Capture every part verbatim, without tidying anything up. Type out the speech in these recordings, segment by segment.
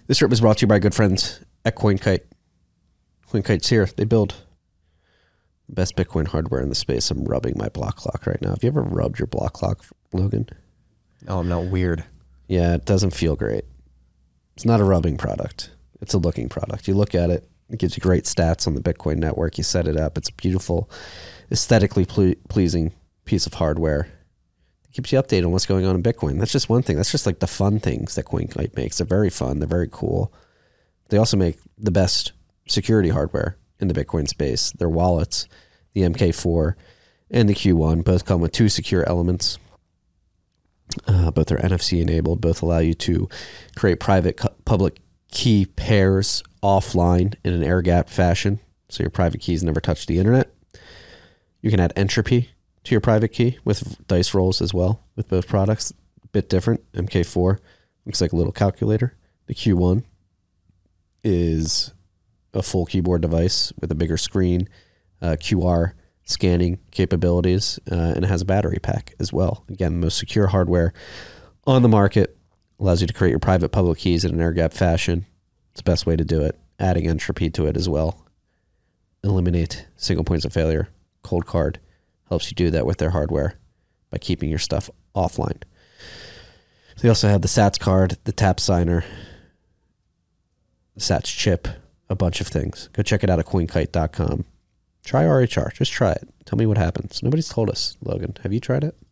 This trip is brought to you by good friends at CoinKite. CoinKite's here. They build the best Bitcoin hardware in the space. I'm rubbing my block clock right now. Have you ever rubbed your block clock, Logan? Oh, I'm not weird. Yeah, it doesn't feel great. It's not a rubbing product. It's a looking product. You look at it, it gives you great stats on the Bitcoin network. You set it up. It's a beautiful, aesthetically ple- pleasing piece of hardware. It keeps you updated on what's going on in Bitcoin. That's just one thing. That's just like the fun things that CoinKite makes. They're very fun. They're very cool. They also make the best security hardware in the Bitcoin space. Their wallets, the M K four and the Q one, both come with two secure elements. Uh, both are N F C enabled. Both allow you to create private cu- public key pairs offline in an air-gapped fashion, so your private keys never touch the internet. You can add entropy to your private key with dice rolls as well with both products. A bit different. M K four looks like a little calculator. The Q one is a full keyboard device with a bigger screen, uh, Q R scanning capabilities, uh, and it has a battery pack as well. Again, the most secure hardware on the market. Allows you to create your private public keys in an air-gapped fashion. It's the best way to do it. Adding entropy to it as well. Eliminate single points of failure. Cold Card helps you do that with their hardware by keeping your stuff offline. They also have the Sats card, the Tap Signer, the Sats chip, a bunch of things. Go check it out at coinkite dot com. Try R H R. Just try it. Tell me what happens. Nobody's told us, Logan. Have you tried it?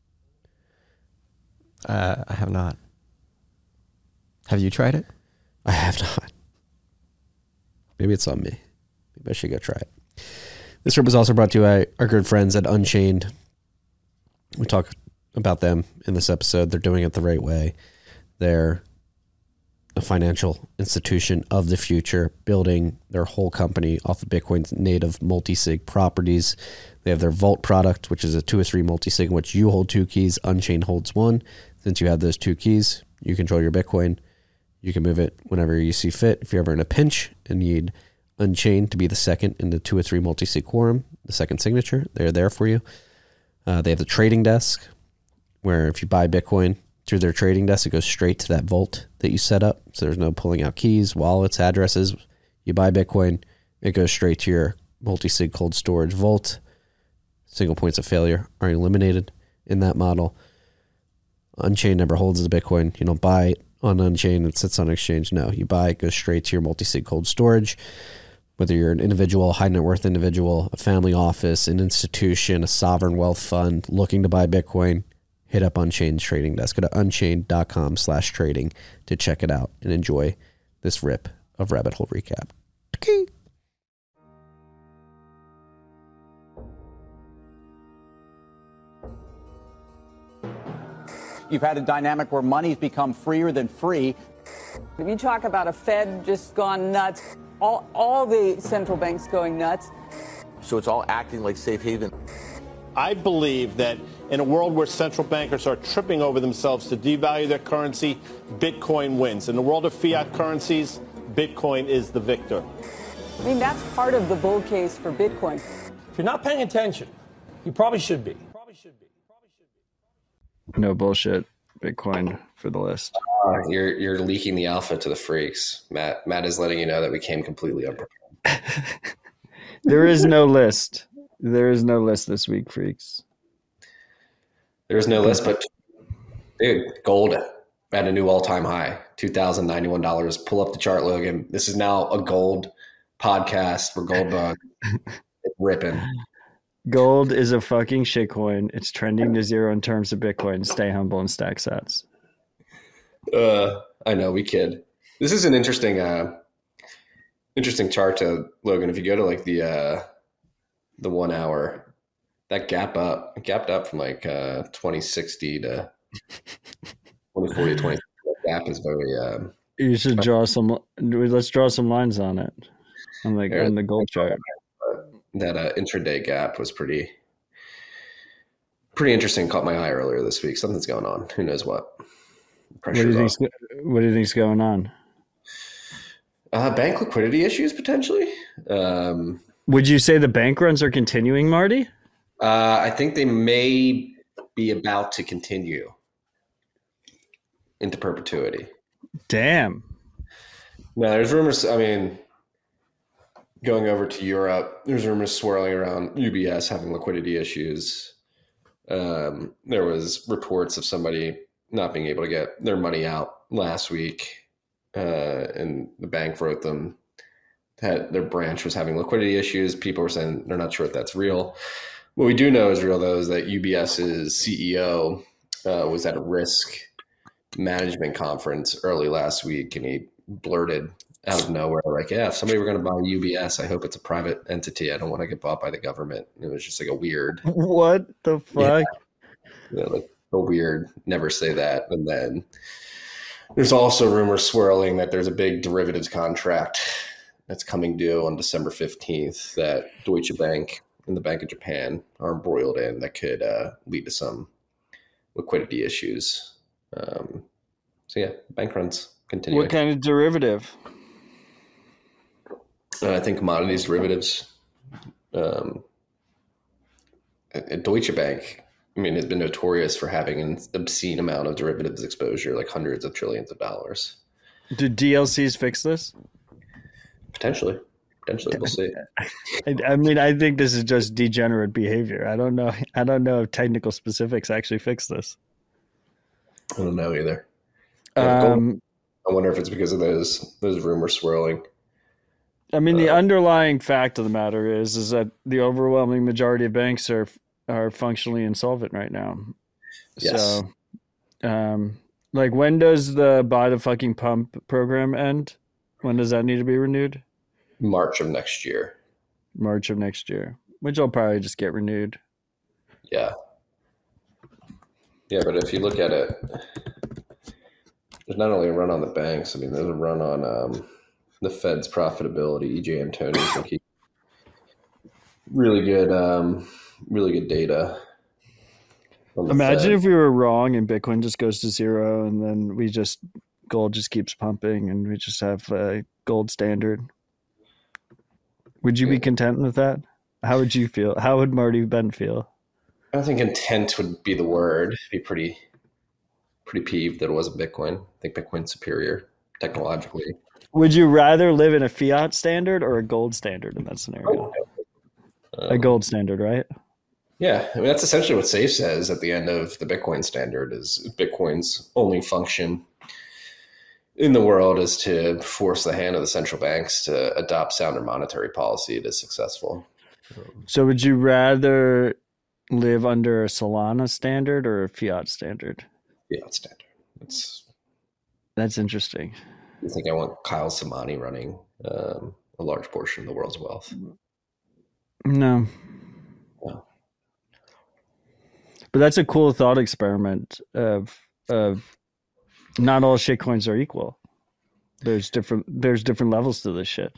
Uh, I have not. Have you tried it? I have not. Maybe it's on me. Maybe I should go try it. This trip is also brought to you by our good friends at Unchained. We talk about them in this episode. They're doing it the right way. They're a financial institution of the future, building their whole company off of Bitcoin's native multi-sig properties. They have their Vault product, which is a two or three multi-sig in which you hold two keys. Unchained holds one. Since you have those two keys, you control your Bitcoin. You can move it whenever you see fit. If you're ever in a pinch and need Unchained to be the second in the two or three multi-sig quorum, the second signature, they're there for you. Uh, they have the trading desk, where if you buy Bitcoin through their trading desk, it goes straight to that vault that you set up. So there's no pulling out keys, wallets, addresses. You buy Bitcoin, it goes straight to your multi-sig cold storage vault. Single points of failure are eliminated in that model. Unchained never holds the Bitcoin. You don't buy it on Unchained, it sits on exchange. No, you buy it, goes straight to your multi-sig cold storage. Whether you're an individual, high net worth individual, a family office, an institution, a sovereign wealth fund looking to buy Bitcoin, hit up Unchained's trading desk. Go to unchained dot com slash trading to check it out and enjoy this rip of Rabbit Hole Recap. Okay. You've had a dynamic where money's become freer than free. If you talk about a Fed just gone nuts, all, all the central banks going nuts. So it's all acting like safe haven. I believe that in a world where central bankers are tripping over themselves to devalue their currency, Bitcoin wins. In the world of fiat currencies, Bitcoin is the victor. I mean, that's part of the bull case for Bitcoin. If you're not paying attention, you probably should be. Probably should be. Probably should be. No bullshit. Bitcoin for the list. Uh, you're you're leaking the alpha to the freaks. Matt Matt is letting you know that we came completely unprepared. There is no list. There is no list this week, freaks. There is no list, but dude, gold at a new all-time high, two thousand ninety-one dollars. Pull up the chart, Logan. This is now a gold podcast for Gold Bug. It's ripping. Gold is a fucking shitcoin. It's trending to zero in terms of Bitcoin. Stay humble and stack sats. Uh, I know, we kid. This is an interesting, uh, interesting chart to Logan. If you go to like the uh, the one hour, that gap up, it gapped up from like uh, twenty sixty to twenty forty, twenty. That gap is very. Uh, you should draw some. Let's draw some lines on it. On the on the gold chart. That uh, intraday gap was pretty, pretty interesting. Caught my eye earlier this week. Something's going on. Who knows what? What do you think's, what do you think's going on? Uh, bank liquidity issues potentially. Um, Would you say the bank runs are continuing, Marty? Uh, I think they may be about to continue into perpetuity. Damn. No, there's rumors. I mean, going over to Europe, there's rumors swirling around U B S having liquidity issues. Um, there was reports of somebody not being able to get their money out last week, uh, and the bank wrote them that their branch was having liquidity issues. People were saying they're not sure if that's real. What we do know is real, though, is that UBS's C E O uh, was at a risk management conference early last week, and he blurted out of nowhere, like, yeah, if somebody were going to buy U B S, I hope it's a private entity. I don't want to get bought by the government. And it was just like a weird. What the fuck? Yeah, you know, like a weird, never say that. And then there's also rumors swirling that there's a big derivatives contract that's coming due on December fifteenth that Deutsche Bank and the Bank of Japan are embroiled in that could uh, lead to some liquidity issues. Um, so yeah, bank runs continue. What kind of derivative? Uh, I think commodities derivatives. Um, at Deutsche Bank, I mean, has been notorious for having an obscene amount of derivatives exposure, like hundreds of trillions of dollars. Do D L Cs fix this? Potentially. Potentially, we'll see. I, I mean, I think this is just degenerate behavior. I don't know. I don't know if technical specifics actually fix this. I don't know either. Yeah, Um, I wonder if it's because of those those rumors swirling. I mean, the Uh, underlying fact of the matter is is that the overwhelming majority of banks are are functionally insolvent right now. Yes. So, um, like, when does the buy the fucking pump program end? When does that need to be renewed? March of next year. March of next year, which will probably just get renewed. Yeah. Yeah, but if you look at it, there's not only a run on the banks. I mean, there's a run on um, the Fed's profitability. E J Antoni, I think he really good, um, really good data. on the Imagine Fed. if we were wrong and Bitcoin just goes to zero, and then we just gold just keeps pumping, and we just have a gold standard. Would you be content with that? How would you feel? How would Marty Ben feel? I don't think intent would be the word. Be pretty, pretty peeved that it wasn't Bitcoin. I think Bitcoin's superior technologically. Would you rather live in a fiat standard or a gold standard in that scenario? Um, A gold standard, right? Yeah, I mean that's essentially what Safe says at the end of the Bitcoin standard. Is Bitcoin's only function in the world is to force the hand of the central banks to adopt sounder monetary policy. It is successful. So would you rather live under a Solana standard or a fiat standard? Fiat standard. It's. That's interesting. I think I want Kyle Samani running um, a large portion of the world's wealth. No. No. But that's a cool thought experiment of of not all shitcoins are equal. There's different there's different levels to this shit.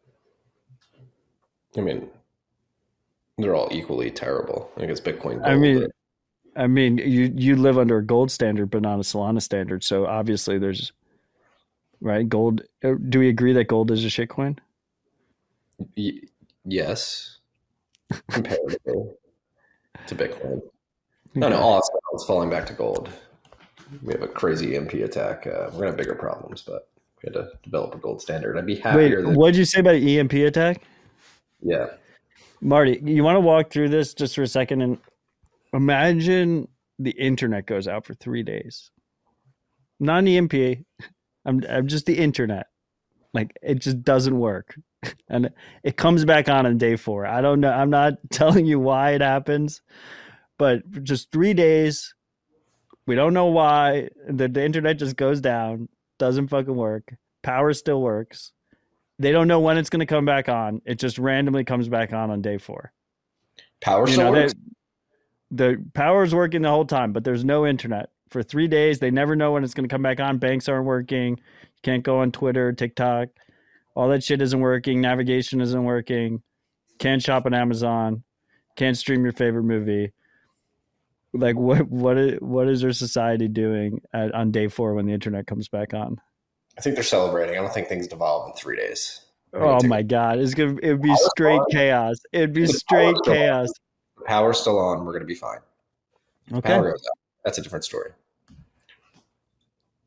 I mean, they're all equally terrible. I guess Bitcoin. Gold, I mean, but- I mean, you you live under a gold standard, but not a Solana standard. So obviously, there's right gold. Do we agree that gold is a shitcoin? y- yes, comparatively to Bitcoin. No, no, all it's falling back to gold. We have a crazy E M P attack. Uh, we're gonna have bigger problems, but we had to develop a gold standard. I'd be Wait, happier. than, what did you say about E M P attack, yeah, Marty? You want to walk through this just for a second and imagine the internet goes out for three days. Not an E M P. I'm I'm just the internet. Like it just doesn't work, and it comes back on on day four. I don't know. I'm not telling you why it happens, but just three days. We don't know why. The, the internet just goes down. Doesn't fucking work. Power still works. They don't know when it's going to come back on. It just randomly comes back on on day four. power You still know, they- works. the power's working the whole time, but there's no internet for three days. They never know when it's going to come back on. Banks aren't working. You can't go on Twitter, TikTok. All that shit isn't working. Navigation isn't working. Can't shop on Amazon. Can't stream your favorite movie. Like what? What? Is, what is our society doing at, on day four when the internet comes back on? I think they're celebrating. I don't think things devolve in three days. Oh my god! It's gonna. It would be straight chaos. It'd be straight chaos. Power's still on. We're gonna be fine. Okay. Power goes out. That's a different story.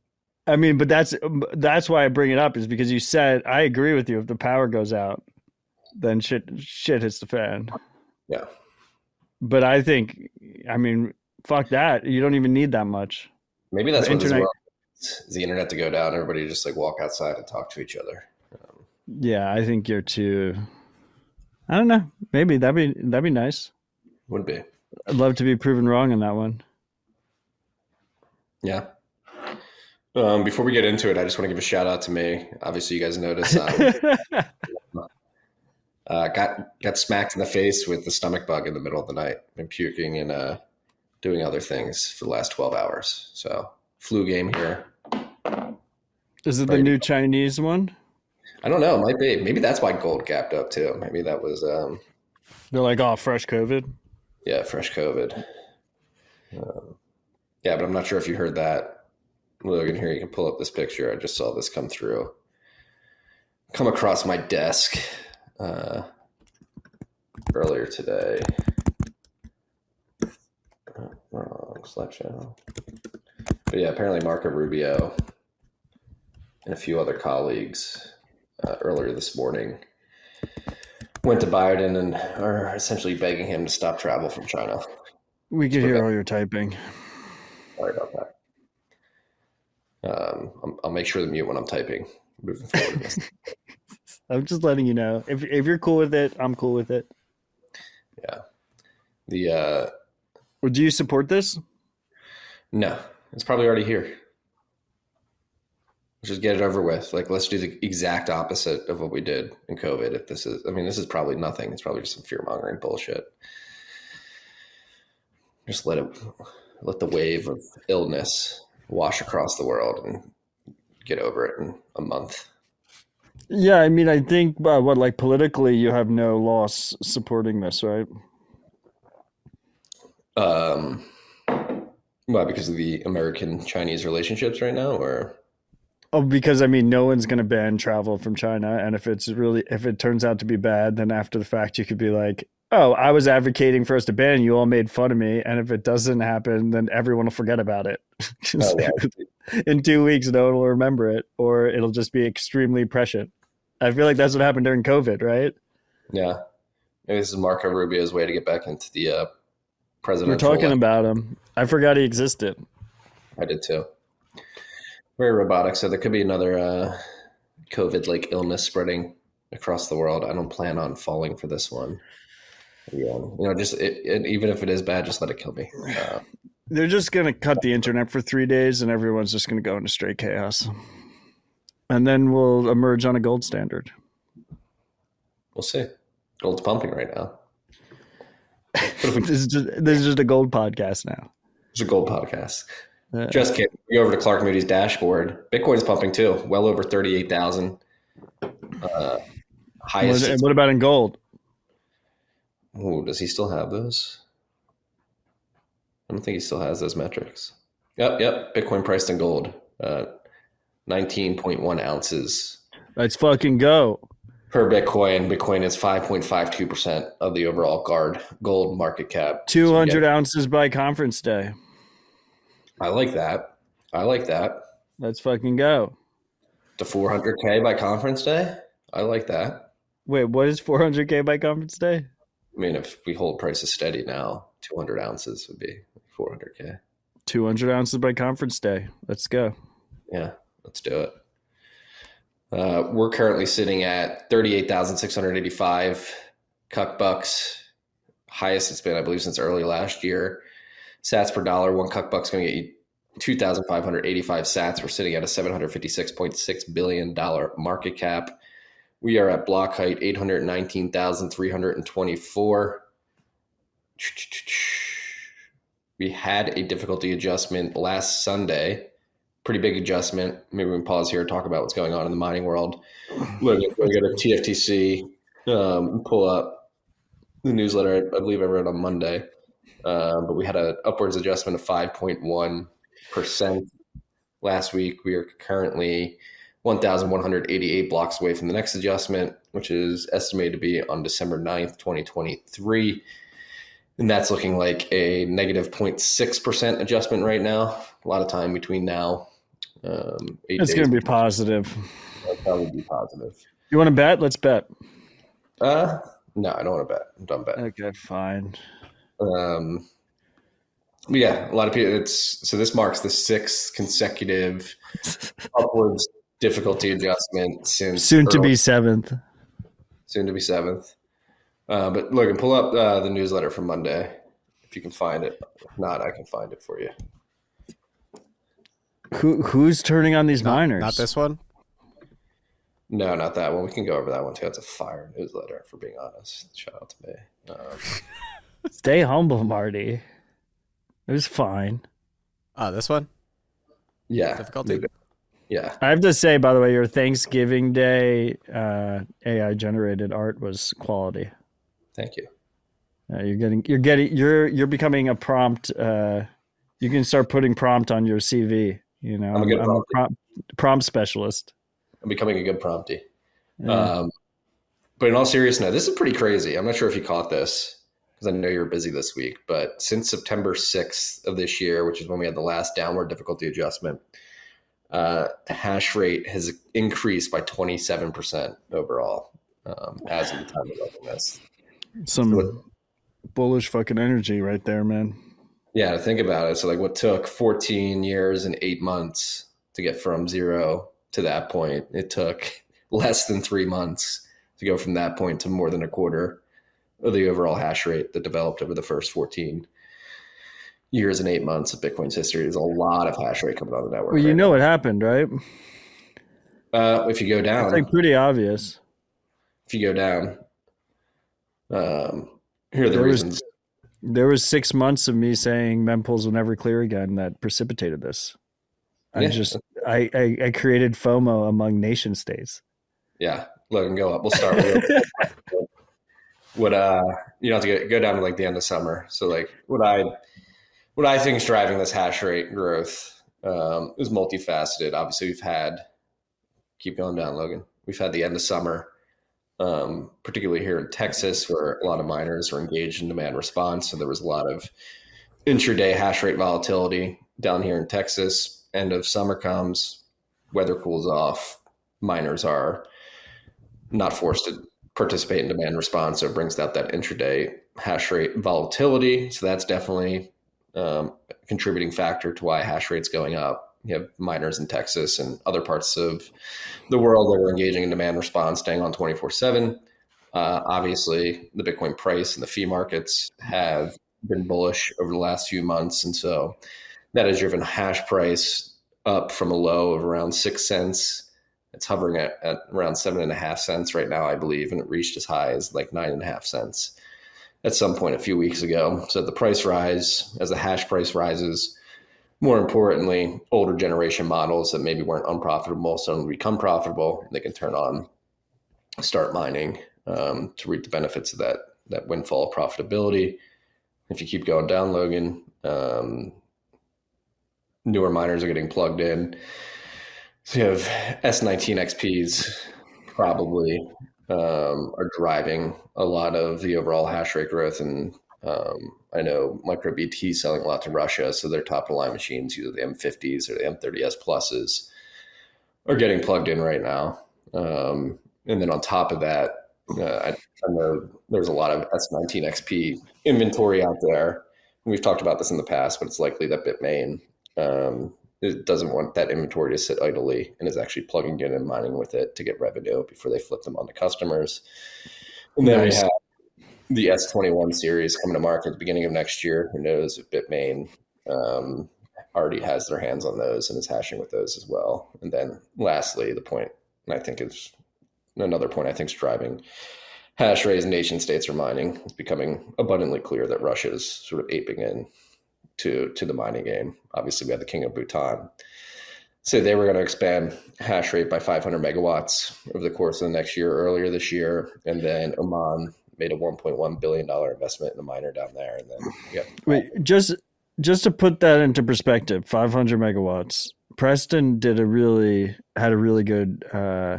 I mean, but that's that's why I bring it up is because you said I agree with you. If the power goes out, then shit shit hits the fan. Yeah. But I think, I mean, fuck that. You don't even need that much. Maybe that's The what internet- this world is, the internet to go down. Everybody just like walk outside and talk to each other. Um, Yeah, I think you're too. I don't know. Maybe that'd be that'd be nice. would be. I'd love to be proven wrong on that one. Yeah. Um, before we get into it, I just want to give a shout out to me. Obviously, you guys noticed um, uh, got got smacked in the face with the stomach bug in the middle of the night. Been puking and uh, doing other things for the last twelve hours. So flu game here. Is it the new Chinese one? I don't know. It might be. Maybe that's why gold gapped up too. Maybe that was um, They're like, oh, fresh COVID. yeah, fresh COVID. Um, yeah, but I'm not sure if you heard that. Logan, here you can pull up this picture. I just saw this come through, come across my desk uh, earlier today. Oh, wrong slideshow. But yeah, apparently Marco Rubio and a few other colleagues uh, earlier this morning went to Biden and are essentially begging him to stop travel from China. We could hear all your typing. Sorry about that. Um, I'm, I'll make sure to mute when I'm typing. Moving forward. I'm just letting you know. If if you're cool with it, I'm cool with it. Yeah. The uh, Or do you support this? no, it's probably already here. Let's just get it over with. Like, let's do the exact opposite of what we did in COVID. If this is, I mean, this is probably nothing. It's probably just some fear mongering bullshit. Just let it, let the wave of illness wash across the world and get over it in a month. Yeah, I mean, I think, uh, what, like politically, you have no loss supporting this, right? Um, why? Because of the American-Chinese relationships right now, or? Oh, because I mean, no one's going to ban travel from China, and if it's really, if it turns out to be bad, then after the fact, you could be like, oh, I was advocating for us to ban. You all made fun of me, and if it doesn't happen, then everyone will forget about it. Oh, yeah. In two weeks, no one will remember it, or it'll just be extremely prescient. I feel like that's what happened during COVID, right? Yeah. Maybe this is Marco Rubio's way to get back into the uh, presidential. We're talking election. about him. I forgot he existed. I did too. Very robotic. So there could be another uh, COVID-like illness spreading across the world. I don't plan on falling for this one. Yeah, you know, just it, it, even if it is bad, just let it kill me. Uh, They're just going to cut the internet for three days and everyone's just going to go into straight chaos. And then we'll emerge on a gold standard. we'll see. Gold's pumping right now. this, is just, this is just a gold podcast now. It's a gold podcast. Uh, Just kidding. We go over to Clark Moody's dashboard. Bitcoin's pumping too. Well over thirty-eight thousand. Uh, highest. what, what about in gold? Oh, does he still have those? I don't think he still has those metrics. Yep, yep. Bitcoin priced in gold. Uh, nineteen point one ounces Let's fucking go. per Bitcoin. Bitcoin is five point five two percent of the overall guard gold market cap. two hundred So, yeah, ounces by conference day. I like that. I like that. Let's fucking go. The four hundred K by conference day. I like that. Wait, what is four hundred K by conference day? I mean, if we hold prices steady now, two hundred ounces would be four hundred K. two hundred ounces by conference day. Let's go. Yeah, let's do it. Uh, we're currently sitting at thirty-eight thousand six hundred eighty-five cuck bucks. Highest it's been, I believe, since early last year. Sats per dollar, one cuck buck's going to get you two thousand five hundred eighty-five sats. We're sitting at a seven hundred fifty-six point six billion dollars market cap. We are at block height eight hundred nineteen thousand three hundred twenty-four. We had a difficulty adjustment last Sunday. Pretty big adjustment. Maybe we can pause here and talk about what's going on in the mining world. We're going to go to T F T C, um, pull up the newsletter I believe I wrote on Monday. Um, but we had an upwards adjustment of five point one percent last week. We are currently one thousand one hundred eighty-eight blocks away from the next adjustment, which is estimated to be on December ninth, twenty twenty-three. And that's looking like a negative zero point six percent adjustment right now. A lot of time between now Um, eight It's days. going to be positive. That'll probably be positive. You want to bet? Let's bet. Uh, no, I don't want to bet. I'm done betting. Okay, fine. Um, but yeah, a lot of people. It's so this marks the sixth consecutive upwards difficulty adjustment since Soon to early- be seventh. soon to be seventh. Uh, but Logan, pull up uh, the newsletter from Monday if you can find it. If not, I can find it for you. Who who's turning on these Not, miners? not this one. No, not that one. We can go over that one too. It's a fire newsletter, for being honest. Shout out to me. Um, Stay humble, Marty. It was fine. Oh, this one. yeah, Difficulty? Yeah, I have to say, by the way, your Thanksgiving Day uh, A I generated art was quality. thank you. Uh, you're getting, you're getting, you're you're becoming a prompt. Uh, you can start putting prompt on your C V. You know, I'm a good I'm a prompt, prompt specialist. I'm becoming a good prompty. Yeah. Um, but in all seriousness, this is pretty crazy. I'm not sure if you caught this because I know you were busy this week, but since September sixth of this year, which is when we had the last downward difficulty adjustment, uh, hash rate has increased by twenty-seven percent overall um, as of the time of writing this. Some bullish fucking energy right there, man. Yeah, think about it. So like what took fourteen years and eight months to get from zero to that point, it took less than three months to go from that point to more than a quarter of the overall hash rate that developed over the first fourteen years and eight months of Bitcoin's history. There's a lot of hash rate coming on the network. Well, you right know what happened, right? now. Uh, if you go down, It's like pretty obvious. if you go down, um, here are the There was- reasons. There was six months of me saying mempools will never clear again that precipitated this. I Yeah. just I, I I created FOMO among nation states. Yeah, Logan, go up. We'll start with what uh you don't have to go, go down to like the end of summer. So like what I what I think is driving this hash rate growth um, is multifaceted. Obviously, we've had keep going down, Logan. We've had the end of summer, um, particularly here in Texas, where a lot of miners are engaged in demand response. So there was a lot of intraday hash rate volatility down here in Texas. End of summer comes, weather cools off, miners are not forced to participate in demand response, so it brings out that intraday hash rate volatility. So that's definitely um, a contributing factor to why hash rate's going up. You have miners in Texas and other parts of the world that are engaging in demand response, staying on twenty-four seven. Uh, obviously, the Bitcoin price and the fee markets have been bullish over the last few months, and so that has driven hash price up from a low of around six cents. It's hovering at, at around seven and a half cents right now, I believe, and it reached as high as like nine and a half cents at some point a few weeks ago. So the price rise, as the hash price rises, more importantly, older generation models that maybe weren't unprofitable suddenly become profitable. They can turn on, start mining um, to reap the benefits of that that windfall profitability. If you keep going down, Logan, um, newer miners are getting plugged in. So you have S nineteen X Ps probably um, are driving a lot of the overall hash rate growth. And um, I know MicroBT is selling a lot to Russia, so their top of the line machines, either the M fifties or the M thirty S pluses, are getting plugged in right now. Um, and then on top of that, uh, I, I know there's a lot of S nineteen X P inventory out there. We've talked about this in the past, but it's likely that Bitmain um, it doesn't want that inventory to sit idly and is actually plugging in and mining with it to get revenue before they flip them on to customers. And then Nice. we have the S twenty-one series coming to market at the beginning of next year. Who knows if Bitmain um, already has their hands on those and is hashing with those as well. And then lastly, the point, and I think is another point I think is driving hash rate as nation states are mining. It's becoming abundantly clear that Russia is sort of aping in to, to the mining game. Obviously, we had the King of Bhutan say they were going to expand hash rate by five hundred megawatts over the course of the next year, earlier this year. And then Oman made a one point one billion dollars investment in a miner down there. And then, yeah. Wait, just just to put that into perspective, five hundred megawatts. Preston did a really had a really good uh,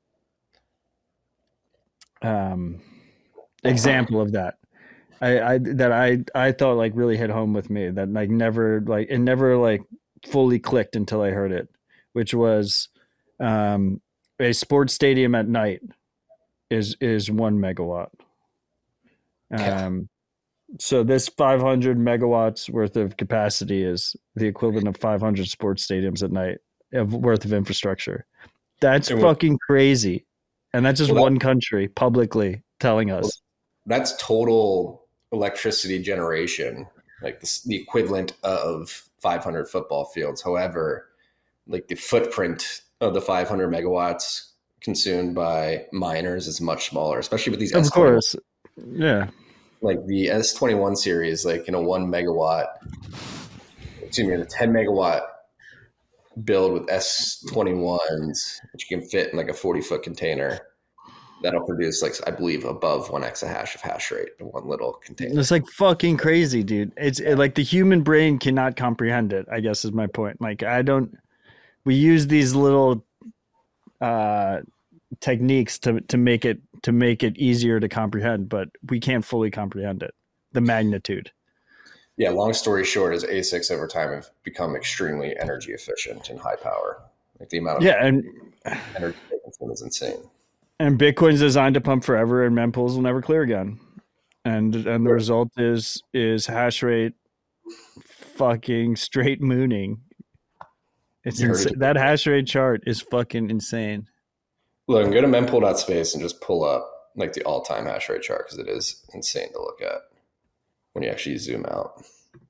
um, example of that. I, I that I I thought like really hit home with me. That like never like it never like fully clicked until I heard it. which was um, a sports stadium at night is is one megawatt. Um, so this five hundred megawatts worth of capacity is the equivalent of five hundred sports stadiums at night of worth of infrastructure. That's And fucking crazy. And that's just Well, that- one country publicly telling us. That's total electricity generation, like the, the equivalent of five hundred football fields. However, like the footprint of the five hundred megawatts consumed by miners is much smaller, especially with these. Of S twenty-one, course. Yeah. like the S twenty-one series, like in a one megawatt, excuse me, in a ten megawatt build with S twenty-ones, which you can fit in like a forty foot container. That'll produce, like, I believe, above one exahash of hash rate in one little container. It's like fucking crazy, dude. It's it, like the human brain cannot comprehend it, I guess is my point. Like, I don't, we use these little uh, techniques to, to make it, to make it easier to comprehend, but we can't fully comprehend it. The magnitude. Yeah. Long story short is A SICs over time have become extremely energy efficient and high power. Like the amount of Yeah. And, energy they consume is insane. and Bitcoin's designed to pump forever and mempools will never clear again. And, and the result is, is hash rate fucking straight mooning. It's You heard insa- it. that hash rate chart is fucking insane. Look, go to mempool.space and just pull up like the all time hash rate chart because it is insane to look at when you actually zoom out.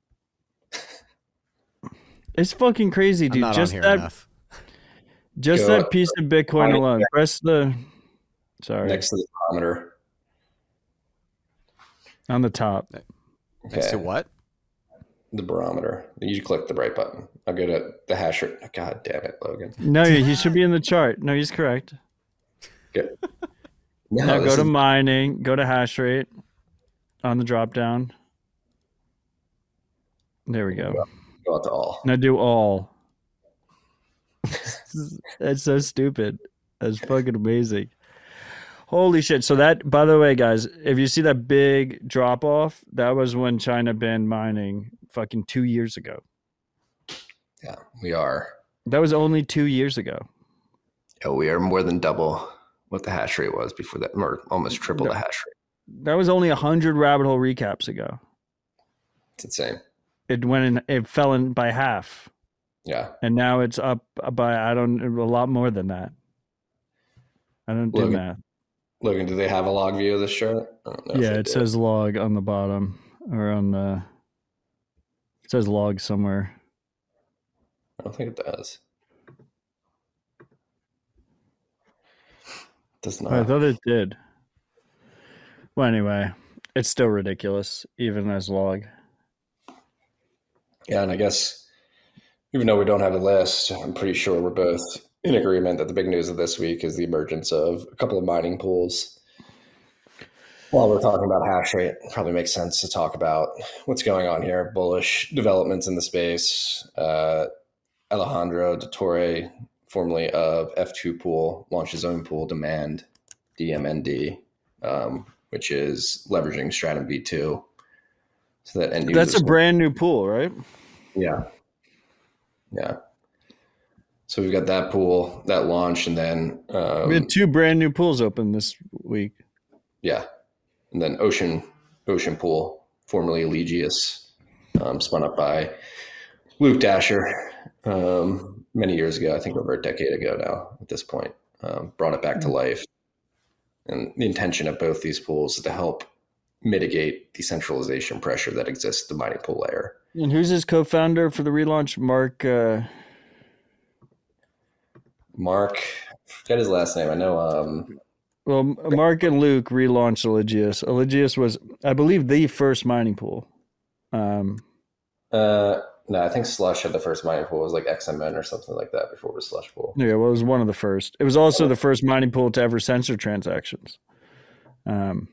It's fucking crazy, I'm dude. not Just on here that, enough. just Go that up. piece of Bitcoin Right. alone. Press the, sorry, Next to the barometer. on the top. Next to Okay. what? The barometer. You click the right button. I'll go to the hash rate. God damn it, Logan. No, he should be in the chart. No, he's correct. Good. No, Now this go to is- mining. Go to hash rate on the drop down. There we go. go out to all. Now do all. That's so stupid. That's fucking amazing. Holy shit. So that, by the way, guys, if you see that big drop off, that was when China banned mining fucking two years ago. Yeah, we are. That was only two years ago. Yeah, we are more than double what the hash rate was before that, or almost triple No. the hash rate. That was only a hundred rabbit hole recaps ago. It's insane. It went in, it fell in by half. Yeah. And now it's up by, I don't, a lot more than that. I don't do Logan, math. Logan, do they have a log view of this chart? I don't know if Yeah, they it do. says log on the bottom or on the, it says log somewhere. I don't think it does. It does not. I thought it did. Well, anyway, it's still ridiculous, even as log. Yeah, and I guess even though we don't have a list, I'm pretty sure we're both in agreement that the big news of this week is the emergence of a couple of mining pools. While we're talking about hash rate, it probably makes sense to talk about what's going on here. Bullish developments in the space. Uh, Alejandro de Torre, formerly of F two Pool, launched his own pool, Demand, D M N D, um, which is leveraging Stratum V two. So that end That's users a brand new pool, right? Yeah. Yeah. So we've got that pool that launched, and then um, We had two brand new pools open this week. yeah, and then Ocean Ocean Pool, formerly Elegius, um, spun up by Luke Dasher um, many years ago. I think over a decade ago now. At this point, um, brought it back to life, and the intention of both these pools is to help mitigate decentralization pressure that exists at the mining pool layer. And who's his co-founder for the relaunch? Mark. Uh, Mark, I forget his last name. I know. Um, well, Mark and Luke relaunched Eligius. Eligius was, I believe, the first mining pool. Um, uh, no, I think Slush had the first mining pool. It was like X M N or something like that before it was Slush Pool. yeah, well, it was one of the first. It was also the first mining pool to ever censor transactions. Um,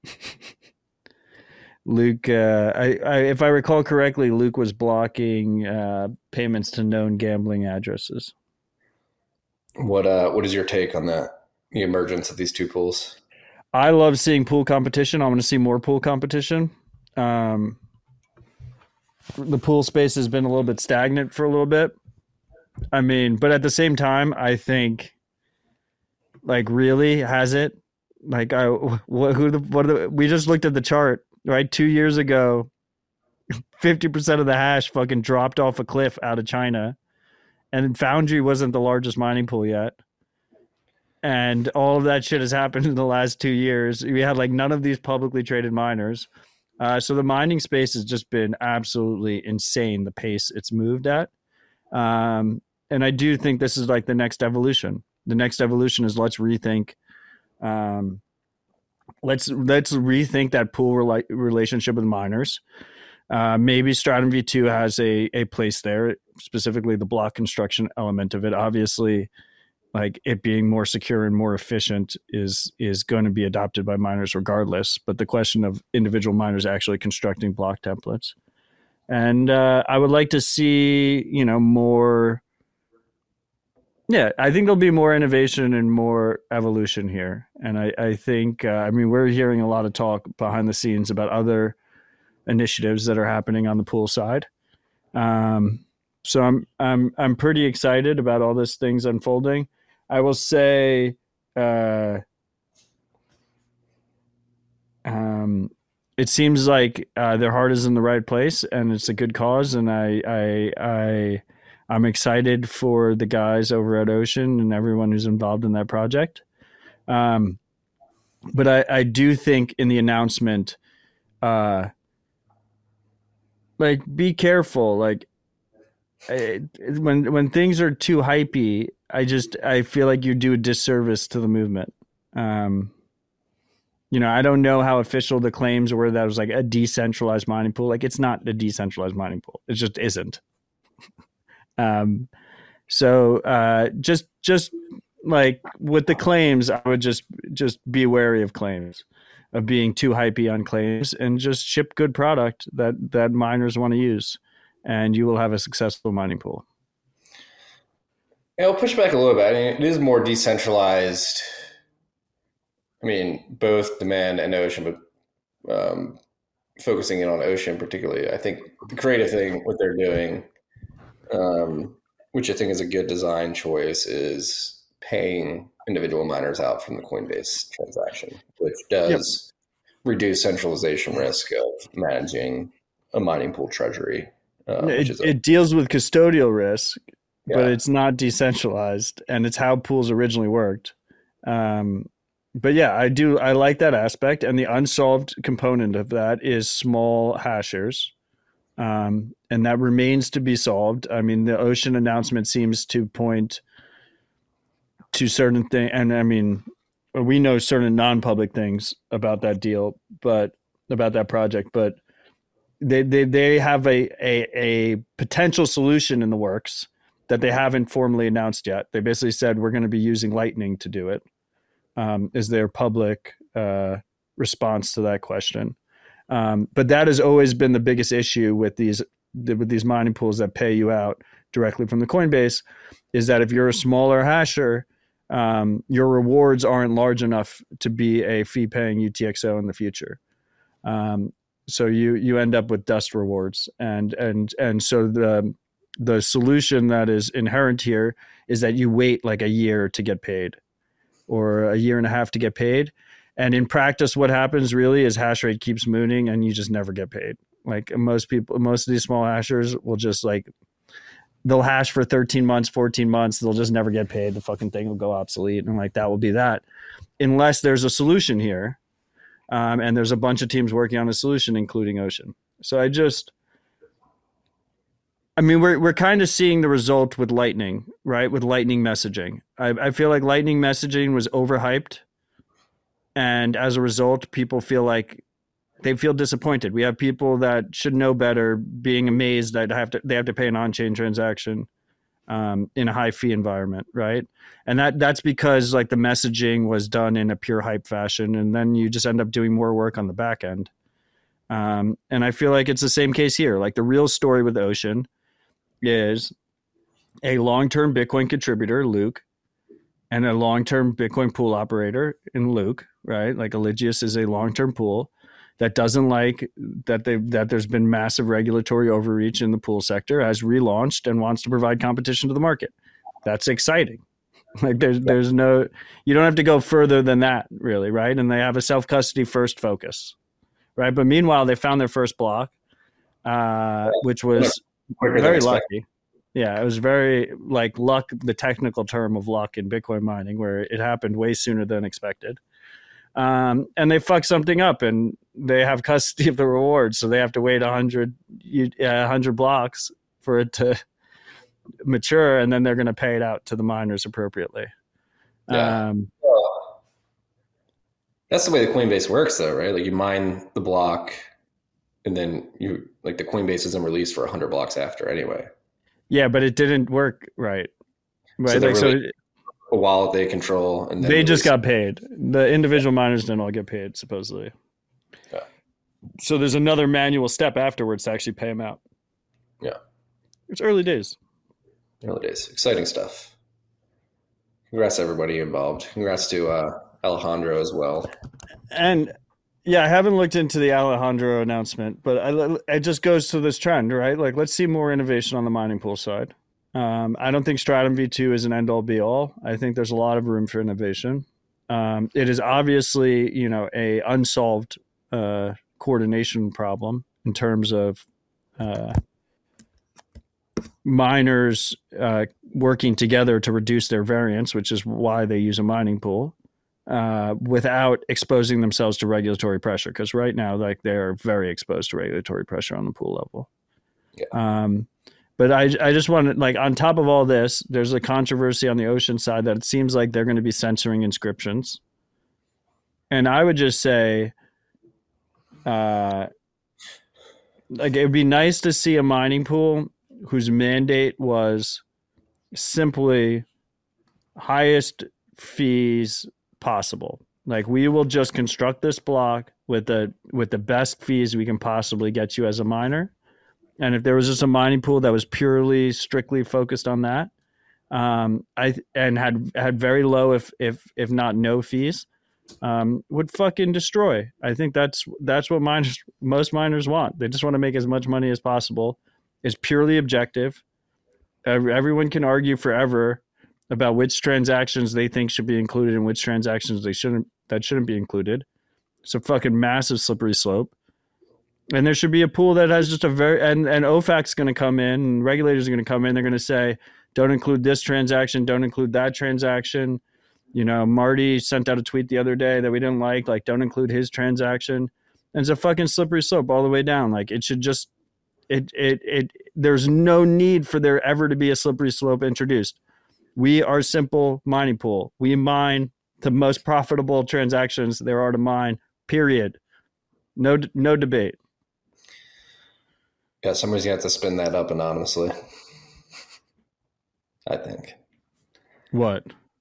Luke, uh, I, I, if I recall correctly, Luke was blocking uh, payments to known gambling addresses. What uh, what is your take on that? The emergence of these two pools? I love seeing pool competition. I want to see more pool competition. Um, the pool space has been a little bit stagnant for a little bit. I mean, but at the same time, I think, like, really has it? Like, I what who the what are the, we just looked at the chart, right? Two years ago, fifty percent of the hash fucking dropped off a cliff out of China, and Foundry wasn't the largest mining pool yet. And all of that shit has happened in the last two years. We had like none of these publicly traded miners. Uh, so the mining space has just been absolutely insane, the pace it's moved at. Um, and I do think this is like the next evolution. The next evolution is let's rethink. Um, let's let's rethink that pool rela- relationship with miners. Uh, maybe Stratum V two has a a place there, specifically the block construction element of it. Obviously, like it being more secure and more efficient is is going to be adopted by miners regardless. But the question of individual miners actually constructing block templates, and uh, I would like to see you know more. Yeah, I think there'll be more innovation and more evolution here, and I I think uh, I mean we're hearing a lot of talk behind the scenes about other initiatives that are happening on the pool side. Um, so I'm I'm I'm pretty excited about all these things unfolding. I will say, uh, um, it seems like uh, their heart is in the right place, and it's a good cause. And I, I, I, I'm excited for the guys over at Ocean and everyone who's involved in that project. Um, but I, I do think in the announcement, uh, like be careful, like. I, when when things are too hypey, I just I feel like you do a disservice to the movement. Um, you know, I don't know how official the claims were that was like a decentralized mining pool. Like it's not a decentralized mining pool. It just isn't. um, so uh, just just like with the claims, I would just just be wary of claims, of being too hypey on claims, and just ship good product that that miners want to use. And you will have a successful mining pool. I'll push back a little bit. I mean, it is more decentralized. I mean, both Demand and Ocean, but um, focusing in on Ocean particularly, I think the creative thing, what they're doing, um, which I think is a good design choice, is paying individual miners out from the Coinbase transaction, which does yep. reduce centralization risk of managing a mining pool treasury. Uh, it, which is a, it deals with custodial risk, yeah. but it's not decentralized, and it's how pools originally worked. Um, but yeah, I do. I like that aspect, and the unsolved component of that is small hashers, um, and that remains to be solved. I mean, the Ocean announcement seems to point to certain things, and I mean, we know certain non-public things about that deal, but about that project, but. They, they they have a, a a potential solution in the works that they haven't formally announced yet. They basically said we're going to be using Lightning to do it. Um, is their public uh, response to that question? Um, but that has always been the biggest issue with these with these mining pools that pay you out directly from the Coinbase, is that if you're a smaller hasher, um, your rewards aren't large enough to be a fee paying U T X O in the future. Um, So you you end up with dust rewards, and and and so the the solution that is inherent here is that you wait like a year to get paid, or a year and a half to get paid. And in practice, what happens really is hash rate keeps mooning, and you just never get paid. Like most people, most of these small hashers will just like they'll hash for thirteen months, fourteen months. They'll just never get paid. The fucking thing will go obsolete, and like that will be that, unless there's a solution here. Um, and there's a bunch of teams working on a solution, including Ocean. So I just, I mean, we're we're kind of seeing the result with Lightning, right? With Lightning messaging. I, I feel like Lightning messaging was overhyped. And as a result, people feel like they feel disappointed. We have people that should know better being amazed that have to, they have to pay an on-chain transaction um, in a high fee environment, right? And that that's because like the messaging was done in a pure hype fashion, and then you just end up doing more work on the back end. Um, and I feel like it's the same case here. Like the real story with Ocean is a long-term Bitcoin contributor, Luke, and a long-term Bitcoin pool operator in Luke, right? Like Eligius is a long-term pool. that doesn't like that they that there's been massive regulatory overreach in the pool sector has relaunched and wants to provide competition to the market. That's exciting. Like there's there's no you don't have to go further than that really, right? And they have a self-custody first focus, right? But meanwhile, they found their first block, uh, which was very lucky. Yeah, it was very like luck, the technical term of luck in Bitcoin mining, where it happened way sooner than expected. Um, and they fuck something up, and they have custody of the rewards, so they have to wait a hundred, a hundred blocks for it to mature, and then they're going to pay it out to the miners appropriately. Yeah. Um, well, that's the way the Coinbase works, though, right? Like you mine the block, and then you like the Coinbase isn't released for a hundred blocks after anyway. Yeah, but it didn't work right. Right. So, like, really so a wallet they control, and then they just release. got paid. The individual miners didn't all get paid, supposedly. Yeah. So there's another manual step afterwards to actually pay them out. Yeah. It's early days. Early days. Exciting stuff. Congrats to everybody involved. Congrats to uh, Alejandro as well. And yeah, I haven't looked into the Alejandro announcement, but I, it just goes to this trend, right? Like, let's see more innovation on the mining pool side. Um, I don't think Stratum V two is an end all be all. I think there's a lot of room for innovation. Um, it is obviously, you know, a unsolved uh, coordination problem in terms of uh, miners uh, working together to reduce their variance, which is why they use a mining pool, uh, without exposing themselves to regulatory pressure. Because right now, like, they're very exposed to regulatory pressure on the pool level. Yeah. Um, But I, I just want to, like, on top of all this, there's a controversy on the Ocean side that it seems like they're going to be censoring inscriptions. And I would just say, uh, like, it would be nice to see a mining pool whose mandate was simply highest fees possible. Like, we will just construct this block with the with the best fees we can possibly get you as a miner. And if there was just a mining pool that was purely, strictly focused on that, um, I and had had very low, if if if not no fees, um, would fucking destroy. I think that's that's what miners, most miners want. They just want to make as much money as possible. It's purely objective. Everyone can argue forever about which transactions they think should be included and which transactions they shouldn't. That shouldn't be included. It's a fucking massive slippery slope. And there should be a pool that has just a very, and, and O FAC's going to come in, and regulators are going to come in. They're going to say, don't include this transaction, don't include that transaction. You know, Marty sent out a tweet the other day that we didn't like, like, don't include his transaction. And it's a fucking slippery slope all the way down. Like, it should just, it, it, it, there's no need for there ever to be a slippery slope introduced. We are simple mining pool. We mine the most profitable transactions there are to mine, period. No, no debate. Yeah, somebody's going to have to spin that up anonymously, I think. What?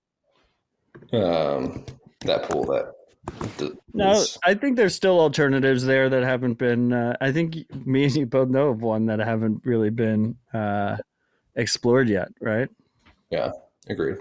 Um, that pool that... that No, is, I think there's still alternatives there that haven't been... Uh, I think me and you both know of one that haven't really been uh, explored yet, right? Yeah, agreed.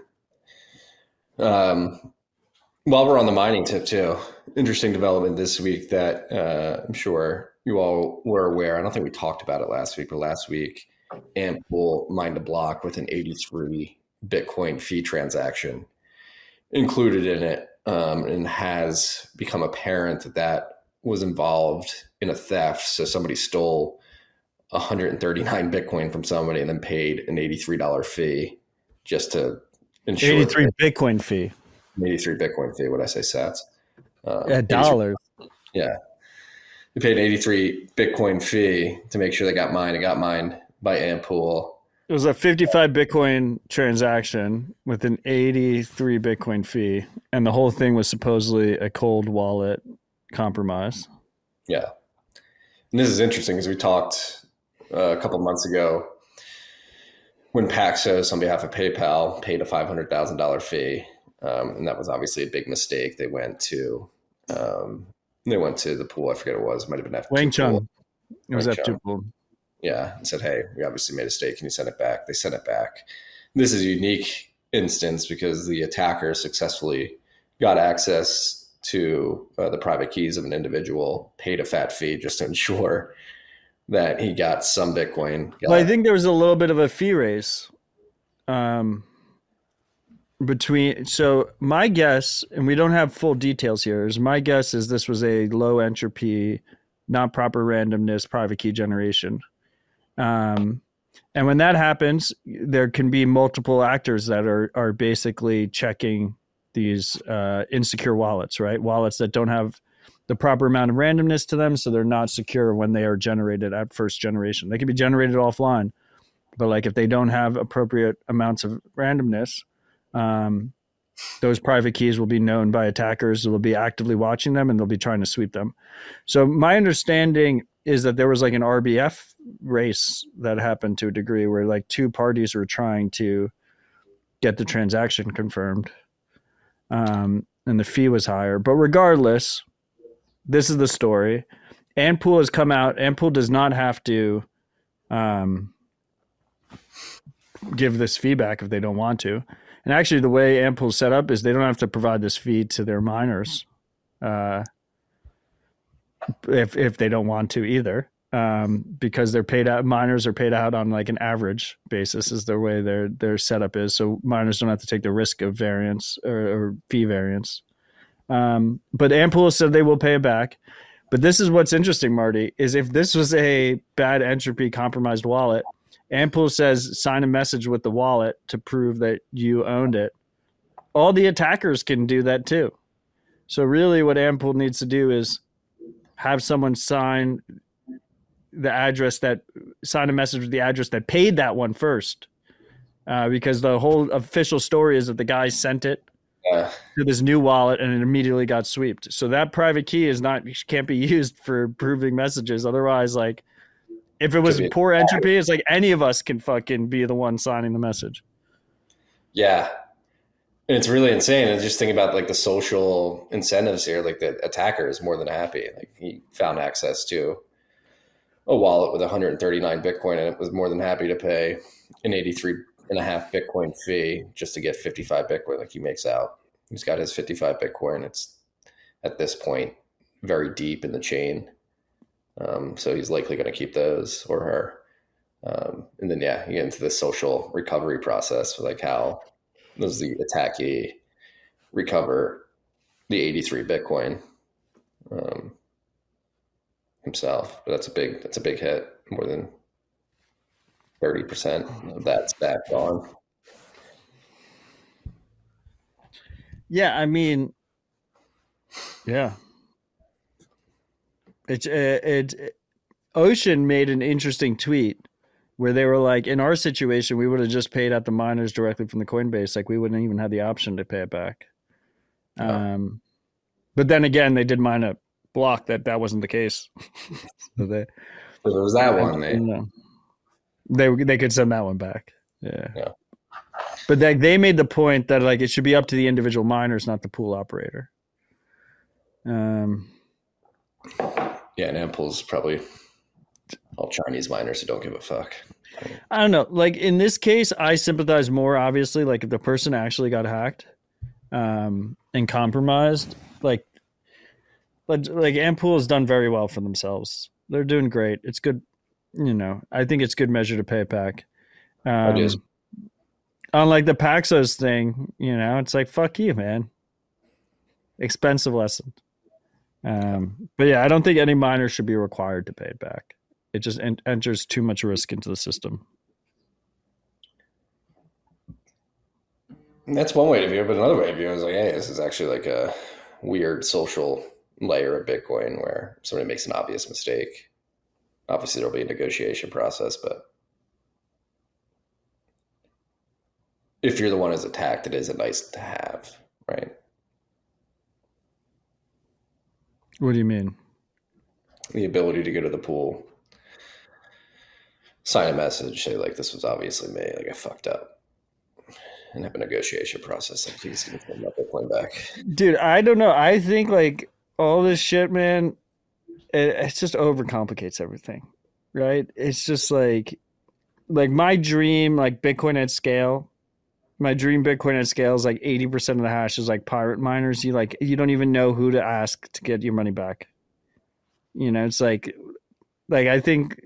Um, while we're on the mining tip, too, interesting development this week that uh, I'm sure you all were aware. I don't think we talked about it last week, but last week, Ampool mined a block with an eighty-three Bitcoin fee transaction included in it, um, and has become apparent that that was involved in a theft. So somebody stole one hundred thirty-nine Bitcoin from somebody and then paid an eighty-three dollars fee just to ensure. eighty-three Bitcoin fee. eighty-three Bitcoin fee. What did I say, sats? Um, Yeah, dollars. Yeah. They paid an eighty-three Bitcoin fee to make sure they got mined. It got mined by Ampool. It was a fifty-five Bitcoin transaction with an eighty-three Bitcoin fee, and the whole thing was supposedly a cold wallet compromise. Yeah. And this is interesting because we talked uh, a couple months ago when Paxos, on behalf of PayPal, paid a five hundred thousand dollars fee. Um, and that was obviously a big mistake. They went to um, they went to the pool. I forget what it was. It might have been F two Wang pool. Chung. It was Wang F two Chung. pool. Yeah, and said, hey, we obviously made a mistake. Can you send it back? They sent it back. This is a unique instance because the attacker successfully got access to uh, the private keys of an individual, paid a fat fee just to ensure that he got some Bitcoin. Got well, I think there was a little bit of a fee raise um, between. So my guess, and we don't have full details here, is my guess is this was a low entropy, not proper randomness private key generation. Um, and when that happens, there can be multiple actors that are are basically checking these uh, insecure wallets, right? Wallets that don't have the proper amount of randomness to them, so they're not secure when they are generated at first generation. They can be generated offline, but like if they don't have appropriate amounts of randomness, um, those private keys will be known by attackers who will be actively watching them, and they'll be trying to sweep them. So my understanding is that there was like an R B F race that happened to a degree where like two parties were trying to get the transaction confirmed. Um, and the fee was higher, but regardless, this is the story. Antpool has come out. Antpool does not have to, um, give this feedback if they don't want to. And actually the way Antpool is set up is they don't have to provide this feed to their miners. Uh, if if they don't want to either, um, because they're paid out. Miners are paid out on like an average basis, is the way their their setup is. So miners don't have to take the risk of variance or, or fee variance. Um, but Antpool said they will pay it back. But this is what's interesting, Marty, is if this was a bad entropy compromised wallet, Antpool says sign a message with the wallet to prove that you owned it. All the attackers can do that too. So really what Antpool needs to do is have someone sign the address that sign a message with the address that paid that one first. Uh, because the whole official story is that the guy sent it Yeah. to this new wallet and it immediately got swept. So that private key is not, can't be used for proving messages. Otherwise, like if it was poor entropy, it's like any of us can fucking be the one signing the message. Yeah. And it's really insane. And just think about like the social incentives here. Like the attacker is more than happy. Like he found access to a wallet with one hundred thirty-nine Bitcoin, and it was more than happy to pay an eighty-three and a half Bitcoin fee just to get fifty-five Bitcoin. Like he makes out. He's got his fifty-five Bitcoin. It's at this point very deep in the chain. Um, so he's likely going to keep those or her. Um, and then, yeah, you get into the social recovery process, like how does the attackee recover the eighty-three Bitcoin um, himself? But that's a big, that's a big hit. More than thirty percent of that stack gone. Yeah, I mean, yeah. It, it, it, Ocean made an interesting tweet where they were like, in our situation, we would have just paid out the miners directly from the Coinbase. Like we wouldn't even have the option to pay it back. Oh. Um, but then again, they did mine a block that that wasn't the case. So they, so there was that one. They, you know, they, they could send that one back. Yeah. yeah. But they, they made the point that like, it should be up to the individual miners, not the pool operator. Um, yeah. And Antpool's probably all Chinese miners who don't give a fuck. I don't know. Like in this case, I sympathize more, obviously, like if the person actually got hacked um, and compromised, like, like, like Antpool has done very well for themselves. They're doing great. It's good. You know, I think it's good measure to pay it back. Um, it is. Unlike the Paxos thing, you know, it's like, fuck you, man. Expensive lesson. Um, but yeah, I don't think any miner should be required to pay it back. It just en- enters too much risk into the system. And that's one way to view it, but another way to view it is like, hey, this is actually like a weird social layer of Bitcoin where somebody makes an obvious mistake. Obviously, there'll be a negotiation process, but if you're the one who's attacked, it is a nice to have, right? What do you mean? The ability to go to the pool, sign a message, say like, this was obviously me, like I fucked up, and have a negotiation process. Like, please give me my Bitcoin back. Dude, I don't know. I think like all this shit, man, it, it just overcomplicates everything, right? It's just like, like my dream, like Bitcoin at scale My dream Bitcoin at scale is like eighty percent of the hash is like pirate miners. You like you don't even know who to ask to get your money back. You know, it's like like I think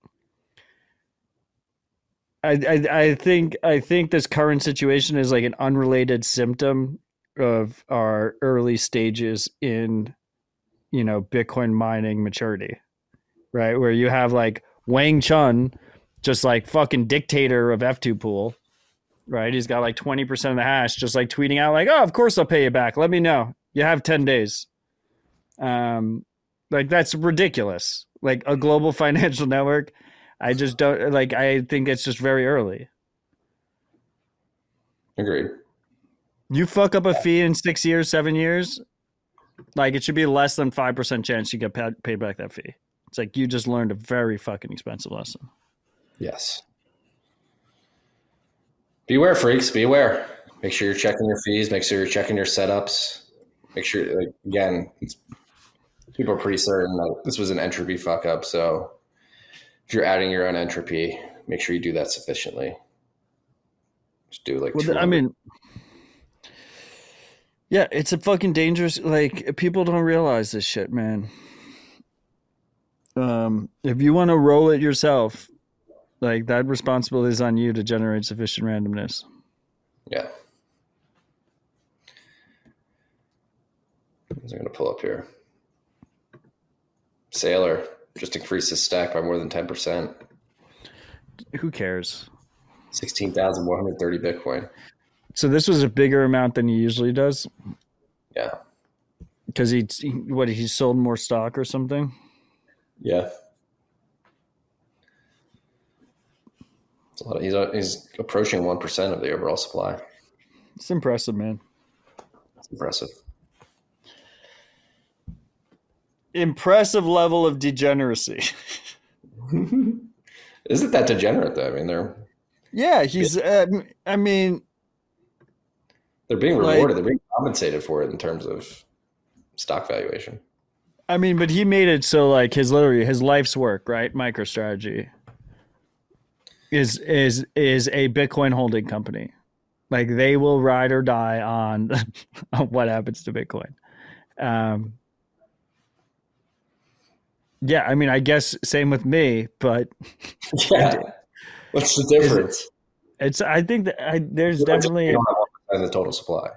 I, I I think I think this current situation is like an unrelated symptom of our early stages in, you know, Bitcoin mining maturity, right? Where you have like Wang Chun, just like fucking dictator of F two Pool, right? He's got like twenty percent of the hash, just like tweeting out like, oh, of course I'll pay you back. Let me know. You have ten days. Um, like that's ridiculous. Like a global financial network. I just don't like, I think it's just very early. Agreed. You fuck up a fee in six years, seven years, like it should be less than five percent chance you get paid, paid back that fee. It's like you just learned a very fucking expensive lesson. Yes. Beware, freaks. Beware. Make sure you're checking your fees. Make sure you're checking your setups. Make sure, like, again, it's, people are pretty certain that this was an entropy fuck up. So if you're adding your own entropy, make sure you do that sufficiently. Just do like. Well, I mean, yeah, it's a fucking dangerous. Like people don't realize this shit, man. Um, if you want to roll it yourself, like that responsibility is on you to generate sufficient randomness. Yeah. I'm going to pull up here. Sailor just increased his stack by more than ten percent. Who cares? sixteen thousand one hundred thirty Bitcoin. So this was a bigger amount than he usually does? Yeah. Because he, what, he sold more stock or something? Yeah. It's a lot of, he's, he's approaching one percent of the overall supply. It's impressive, man. It's impressive. Impressive level of degeneracy. Isn't that degenerate, though? I mean, they're... Yeah, he's... Uh, I mean... They're being rewarded. Like, they're being compensated for it in terms of stock valuation. I mean, but he made it so, like, his literally, his life's work, right? MicroStrategy is is is a Bitcoin holding company. Like, they will ride or die on, on what happens to Bitcoin. Um, yeah, I mean, I guess same with me, but yeah, what's the difference? It's. I think that I, there's definitely one percent of the total supply.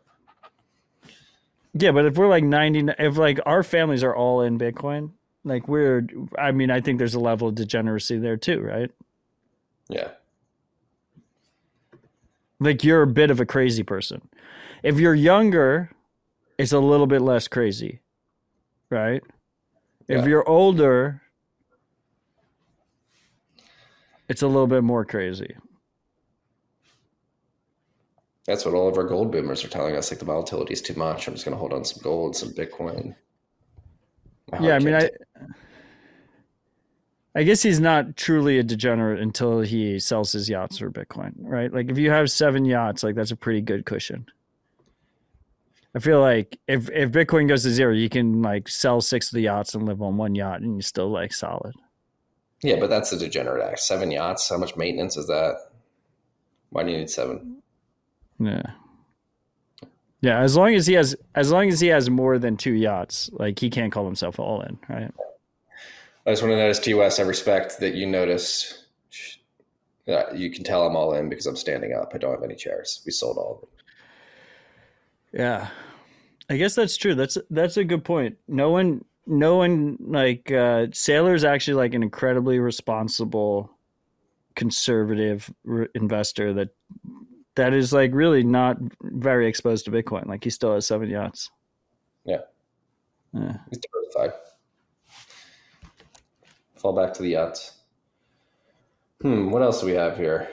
Yeah, but if we're like ninety, if like our families are all in Bitcoin, like we're, I mean, I think there's a level of degeneracy there too, right? Yeah. Like you're a bit of a crazy person. If you're younger, it's a little bit less crazy, right? If Yeah. you're older, it's a little bit more crazy. That's what all of our gold boomers are telling us. Like the volatility is too much. I'm just going to hold on to some gold, some Bitcoin. My Yeah, I heart mean, can't I, take- I guess he's not truly a degenerate until he sells his yachts for Bitcoin, right? Like if you have seven yachts, like that's a pretty good cushion. I feel like if, if Bitcoin goes to zero, you can like sell six of the yachts and live on one yacht and you're still like solid. Yeah, but that's a degenerate act. Seven yachts. How much maintenance is that? Why do you need seven? Yeah. Yeah, as long as he has as long as he has more than two yachts, like he can't call himself all in, right? I just want to notice, T West, I respect that you notice that you can tell I'm all in because I'm standing up. I don't have any chairs. We sold all of them. Yeah. I guess that's true. That's that's a good point. No one no one like uh Sailor's actually like an incredibly responsible conservative re- investor that that is like really not very exposed to Bitcoin. Like he still has seven yachts. Yeah. Yeah. He's diversified. Fall back to the yachts. Hmm, what else do we have here?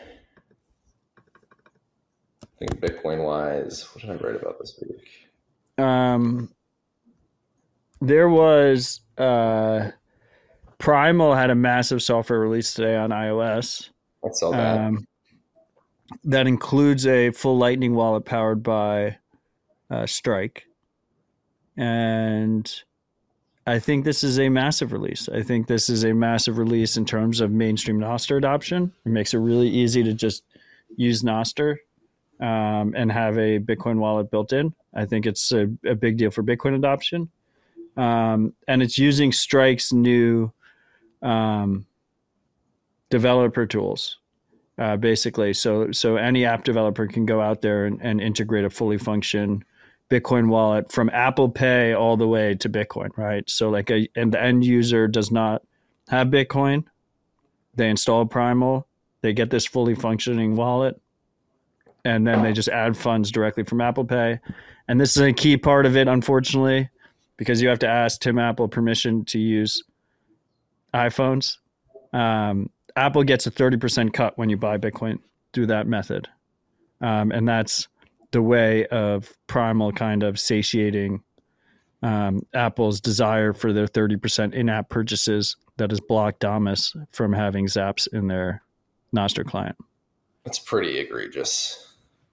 I think Bitcoin wise, what did I write about this week? Um, there was uh, Primal had a massive software release today on iOS. I saw that. Um, that includes a full Lightning wallet powered by uh, Strike, and I think this is a massive release. I think this is a massive release in terms of mainstream Nostr adoption. It makes it really easy to just use Nostr. um, and have a Bitcoin wallet built in. I think it's a, a big deal for Bitcoin adoption. Um, and it's using Strike's new um, developer tools, uh, basically. So so any app developer can go out there and, and integrate a fully function Bitcoin wallet from Apple Pay all the way to Bitcoin, right? So like a, and the end user does not have Bitcoin. They install Primal. They get this fully functioning wallet. And then they just add funds directly from Apple Pay. And this is a key part of it, unfortunately, because you have to ask Tim Apple permission to use iPhones. Um, Apple gets a thirty percent cut when you buy Bitcoin through that method. Um, and that's the way of Primal kind of satiating um, Apple's desire for their thirty percent in-app purchases that has blocked Damus from having Zaps in their Nostr client. It's pretty egregious.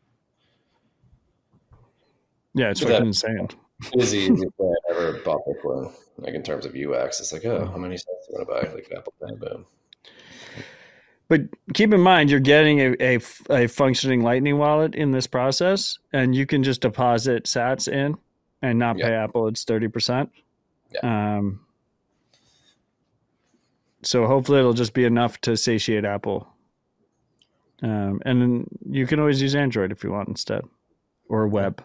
Yeah, it's That- fucking insane. It is the easiest way I ever bought Bitcoin. Like in terms of U X, it's like, oh, how many cents do you want to buy? Like Apple Pay, boom. But keep in mind, you're getting a, a, a functioning Lightning wallet in this process, and you can just deposit sats in and not pay Yeah. Apple its thirty percent. Yeah. Um, so hopefully it'll just be enough to satiate Apple. Um, and then you can always use Android if you want instead, or web.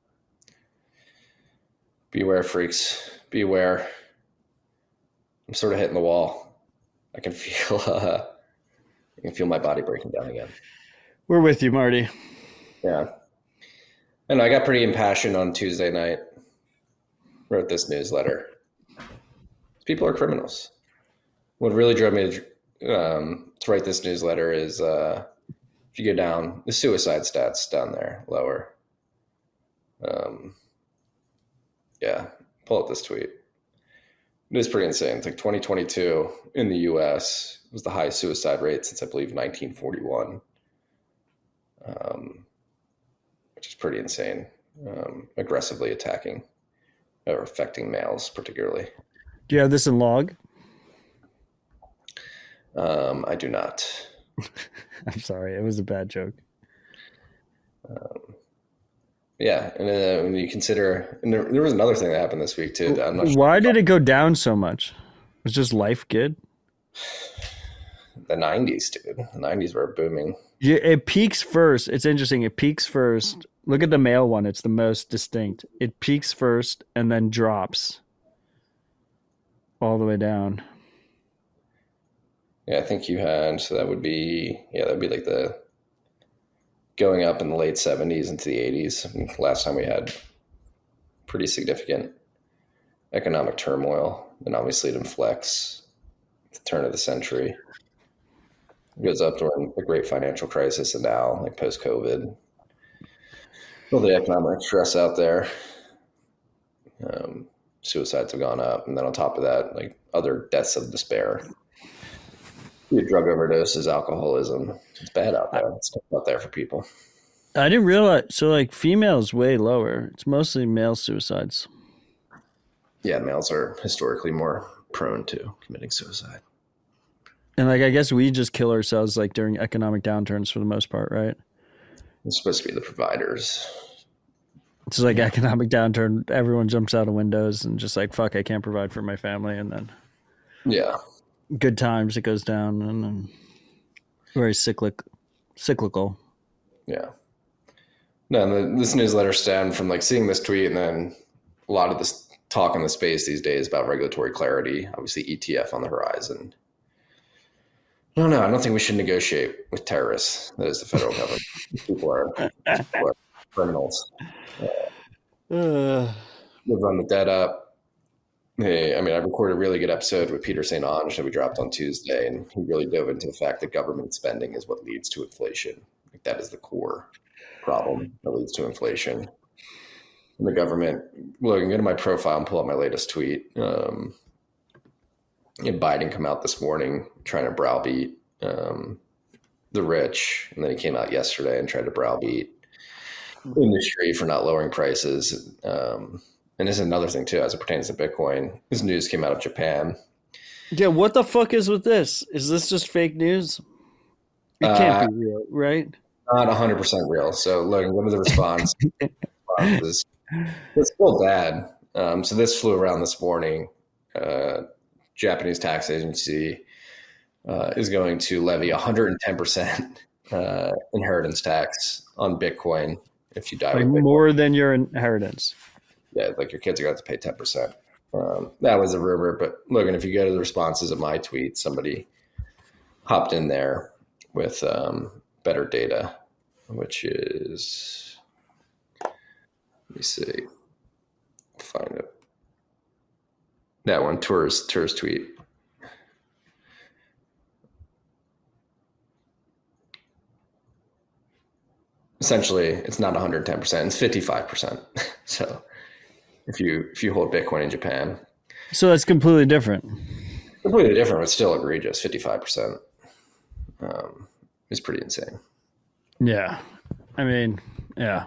Beware, freaks. Beware. I'm sort of hitting the wall. I can feel uh, I can feel my body breaking down again. We're with you, Marty. Yeah. And I got pretty impassioned on Tuesday night. Wrote this newsletter. People are criminals. What really drove me to, um, to write this newsletter is uh, if you go down, the suicide stats down there, lower. Um, yeah, pull up this tweet. It is pretty insane. It's like twenty twenty-two in the U S was the highest suicide rate since I believe nineteen forty-one, um, which is pretty insane. Um, aggressively attacking or affecting males particularly. Do you have this in log? Um, I do not. I'm sorry. It was a bad joke. Um, yeah, and uh, when you consider, and there, there was another thing that happened this week too. That I'm not sure. Why did it go down so much? Was just life good? The nineties, dude. The nineties were booming. Yeah, it peaks first. It's interesting. It peaks first. Look at the male one. It's the most distinct. It peaks first and then drops all the way down. Yeah, I think you had, so that would be, yeah, that would be like the going up in the late seventies into the eighties. I mean, last time we had pretty significant economic turmoil, and obviously it inflects at the turn of the century. It goes up during the great financial crisis, and now, like post-COVID, all the economic stress out there, um, suicides have gone up, and then on top of that, like other deaths of despair. Drug overdoses, alcoholism. It's bad out there. It's tough out there for people. I didn't realize. So, like, females way lower. It's mostly male suicides. Yeah, males are historically more prone to committing suicide. And, like, I guess we just kill ourselves, like, during economic downturns for the most part, right? It's supposed to be the providers. It's like economic downturn. Everyone jumps out of windows and just like, fuck, I can't provide for my family. And then Yeah. good times, it goes down, and then very cyclic, cyclical. Yeah. No, and the, this newsletter stemmed from like seeing this tweet, and then a lot of this talk in the space these days about regulatory clarity. Obviously, E T F on the horizon. No, no, I don't think we should negotiate with terrorists. That is the federal government. People are, people are criminals. Uh, we run the debt up. Hey, I mean, I recorded a really good episode with Peter Saint Onge that we dropped on Tuesday, and he really dove into the fact that government spending is what leads to inflation. Like, that is the core problem that leads to inflation. And the government, Logan, go to my profile and pull up my latest tweet. Um, and Biden come out this morning trying to browbeat um, the rich, and then he came out yesterday and tried to browbeat industry for not lowering prices. Um, and this is another thing too, as it pertains to Bitcoin. This news came out of Japan. Yeah, what the fuck is with this? Is this just fake news? It can't Uh, be real, right? not one hundred percent real. So, Logan, go to the response. Responses. It's still bad. Um, so this flew around this morning. Uh, Japanese tax agency uh, is going to levy one hundred ten percent uh, inheritance tax on Bitcoin if you die Like with Bitcoin. more than your inheritance. Yeah, like your kids are going to have to pay ten percent. Um, that was a rumor, but Logan, if you go to the responses of my tweet, somebody hopped in there with um, better data, which is, let me see, find it. That one, Tour's, Tour's tweet. Essentially, it's not one hundred ten percent, it's fifty-five percent. So if you if you hold Bitcoin in Japan. So that's completely different. Completely different, but still egregious. fifty-five percent um, is pretty insane. Yeah. I mean, yeah.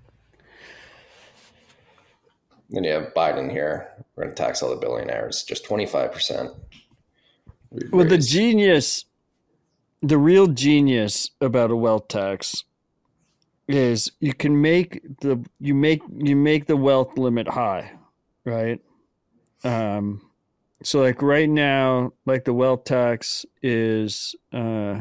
Then you have Biden here. We're going to tax all the billionaires, just twenty-five percent. Well, the genius, the real genius about a wealth tax is you can make the you make you make the wealth limit high, right? Um, so like right now, like the wealth tax is, uh,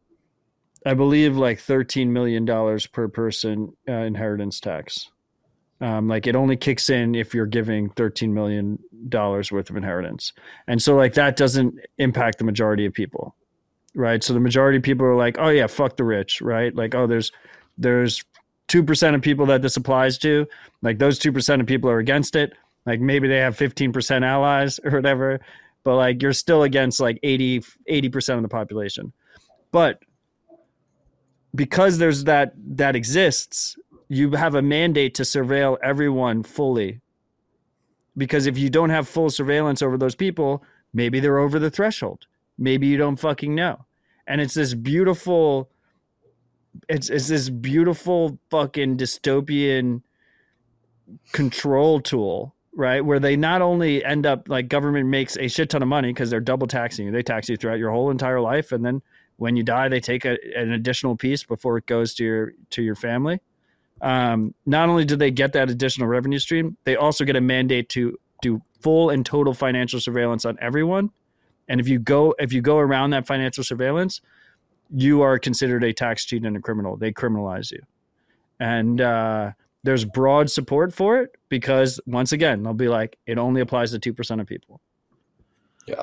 I believe, like thirteen million dollars per person uh, inheritance tax. Um, like it only kicks in if you're giving thirteen million dollars worth of inheritance. And so like that doesn't impact the majority of people, right? So the majority of people are like, oh yeah, fuck the rich, right? Like, oh, there's, there's two percent of people that this applies to. Like those two percent of people are against it. Like maybe they have fifteen percent allies or whatever, but like you're still against like eighty, eighty percent of the population. But because there's that, that exists, you have a mandate to surveil everyone fully. Because if you don't have full surveillance over those people, maybe they're over the threshold. Maybe you don't fucking know. And it's this beautiful, it's, it's this beautiful fucking dystopian control tool, right? Where they not only end up like government makes a shit ton of money because they're double taxing you. They tax you throughout your whole entire life. And then when you die, they take a, an additional piece before it goes to your, to your family. Um, not only do they get that additional revenue stream, they also get a mandate to do full and total financial surveillance on everyone. And if you go, if you go around that financial surveillance, you are considered a tax cheat and a criminal. They criminalize you. And, uh, there's broad support for it because once again, they'll be like, it only applies to two percent of people. Yeah.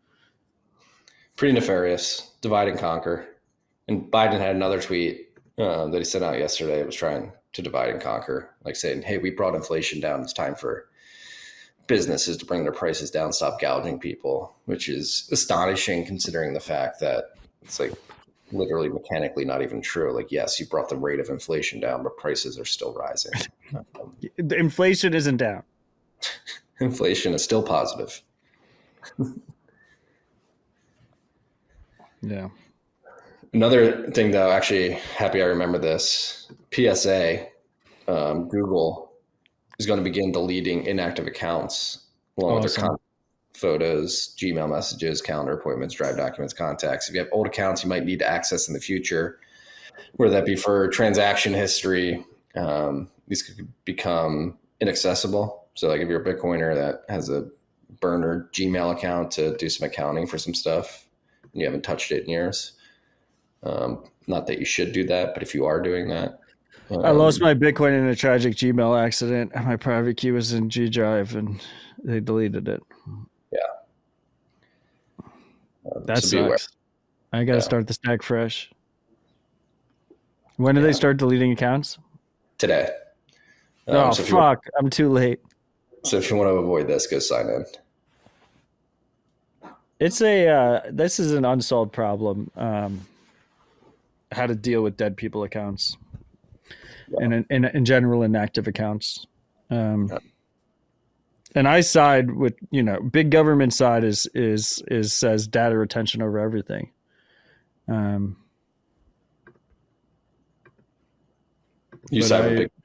Pretty nefarious, divide and conquer. And Biden had another tweet uh, that he sent out yesterday. It was trying to divide and conquer, like saying, hey, we brought inflation down. It's time for businesses to bring their prices down, stop gouging people, which is astonishing considering the fact that it's like literally mechanically not even true. Like, yes, you brought the rate of inflation down, but prices are still rising. Um, the inflation isn't down. Inflation is still positive. Yeah. Another thing, though, actually, happy I remember this. P S A, um, Google is going to begin deleting inactive accounts along Awesome. with their contact photos, Gmail messages, calendar appointments, Drive documents, contacts. If you have old accounts you might need to access in the future, whether that be for transaction history, um, these could become inaccessible. So like if you're a Bitcoiner that has a burner Gmail account to do some accounting for some stuff and you haven't touched it in years, um, not that you should do that, but if you are doing that. Um, I lost my Bitcoin in a tragic Gmail accident. My private key was in G Drive and they deleted it. Um, That so beware. sucks. I got to Yeah. start the stack fresh. When do they start deleting accounts? Today. Um, oh, so if you- fuck. I'm too late. So if you want to avoid this, go sign in. It's a, uh, this is an unsolved problem. Um, how to deal with dead people accounts and in, in, in general, inactive accounts. Um, Yeah. And I side with, you know, big government side is, is, is says data retention over everything. Um, You But side I- with big.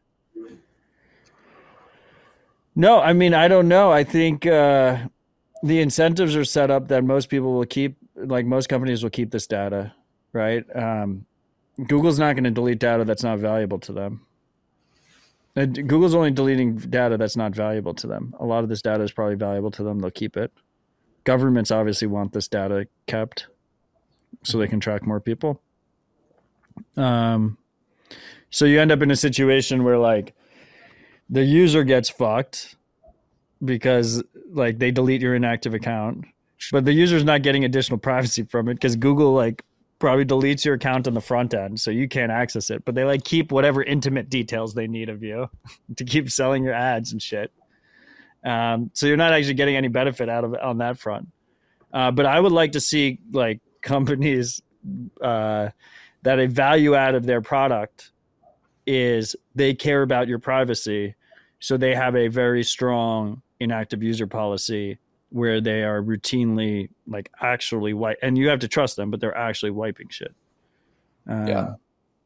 No, I mean, I don't know. I think uh, the incentives are set up that most people will keep, like most companies will keep this data, right? Um, Google's not going to delete data that's not valuable to them. And Google's only deleting data that's not valuable to them. A lot of this data is probably valuable to them. They'll keep it. Governments obviously want this data kept so they can track more people. Um, so you end up in a situation where like the user gets fucked because like they delete your inactive account, but the user's not getting additional privacy from it because Google like probably deletes your account on the front end so you can't access it, but they like keep whatever intimate details they need of you to keep selling your ads and shit. Um, so you're not actually getting any benefit out of it on that front. Uh, but I would like to see like companies uh, that a value add of their product is they care about your privacy. So they have a very strong inactive user policy where they are routinely like actually wipe, and you have to trust them, but they're actually wiping shit. Um, Yeah.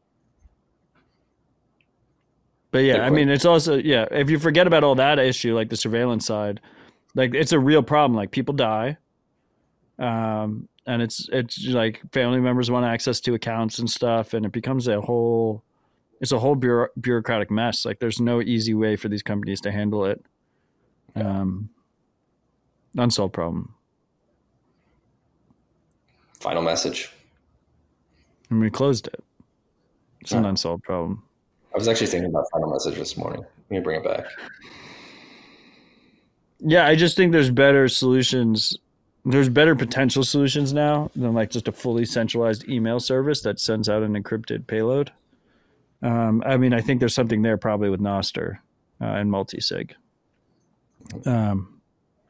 But yeah, Good I point. mean, it's also, yeah, if you forget about all that issue, like the surveillance side, like it's a real problem. Like people die. Um, and it's, it's like family members want access to accounts and stuff. And it becomes a whole, it's a whole bureau- bureaucratic mess. Like there's no easy way for these companies to handle it. Um, unsolved problem. Final message. And we closed it. It's an Yeah. unsolved problem. I was actually thinking about final message this morning. Let me bring it back. Yeah, I just think there's better solutions. There's better potential solutions now than like just a fully centralized email service that sends out an encrypted payload. Um, I mean, I think there's something there probably with Nostr uh, and multisig. Um,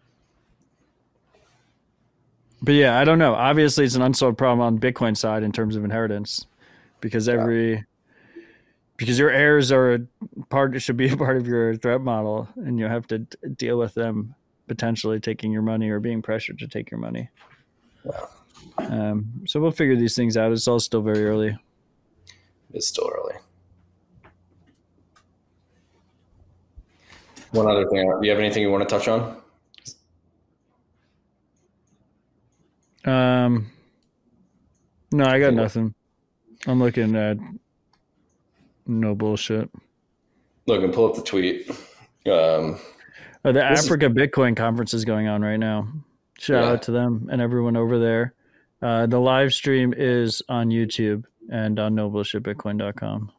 but yeah, I don't know. Obviously, it's an unsolved problem on Bitcoin side in terms of inheritance, because every because your heirs are a part should be a part of your threat model, and you have to d- deal with them potentially taking your money or being pressured to take your money. Wow. Um, so we'll figure these things out. It's all still very early. It's still early. One other thing. Do you have anything you want to touch on? Um, no, I got nothing. I'm looking at no bullshit. Logan, pull up the tweet. Um, Oh, the This is- Africa Bitcoin conference is going on right now. Shout Yeah. out to them and everyone over there. Uh, the live stream is on YouTube and on no bullshit bitcoin dot com.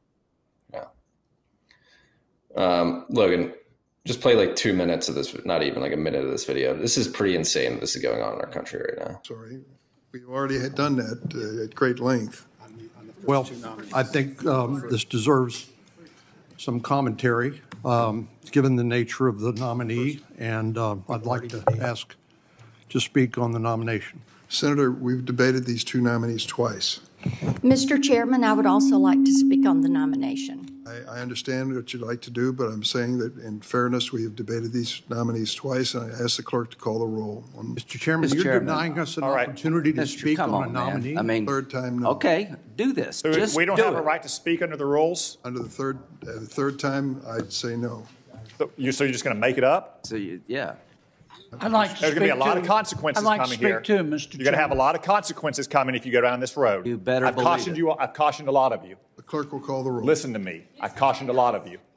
um, Logan, just play like two minutes of this, not even like a minute of this video. This is pretty insane that this is going on in our country right now. Sorry, we've already had done that uh, at great length. Well, I think um, this deserves some commentary, um, given the nature of the nominee, and uh, I'd like to ask to speak on the nomination. Senator, we've debated these two nominees twice. Mister Chairman, I would also like to speak on the nomination. I, I understand what you'd like to do, but I'm saying that in fairness, we have debated these nominees twice, and I ask the clerk to call the roll. On Mister Chairman, Mister you're Chairman, denying us an all right. opportunity to Mister speak come on a on, man. nominee? I mean, third time, no. okay, do this. So Just we don't do have it. a right to speak under the rules? Under the third, uh, the third time, I'd say no. So you- so you're just going to make it up? So you, yeah. I'd like to There's going to be a speak lot to- of consequences I'd like to coming speak here. too, Mister You're going to have a Chairman. lot of consequences coming if you go down this road. You better I've believe cautioned it. you. I've cautioned a lot of you. The clerk will call the roll. Listen to me. I've cautioned a lot of you.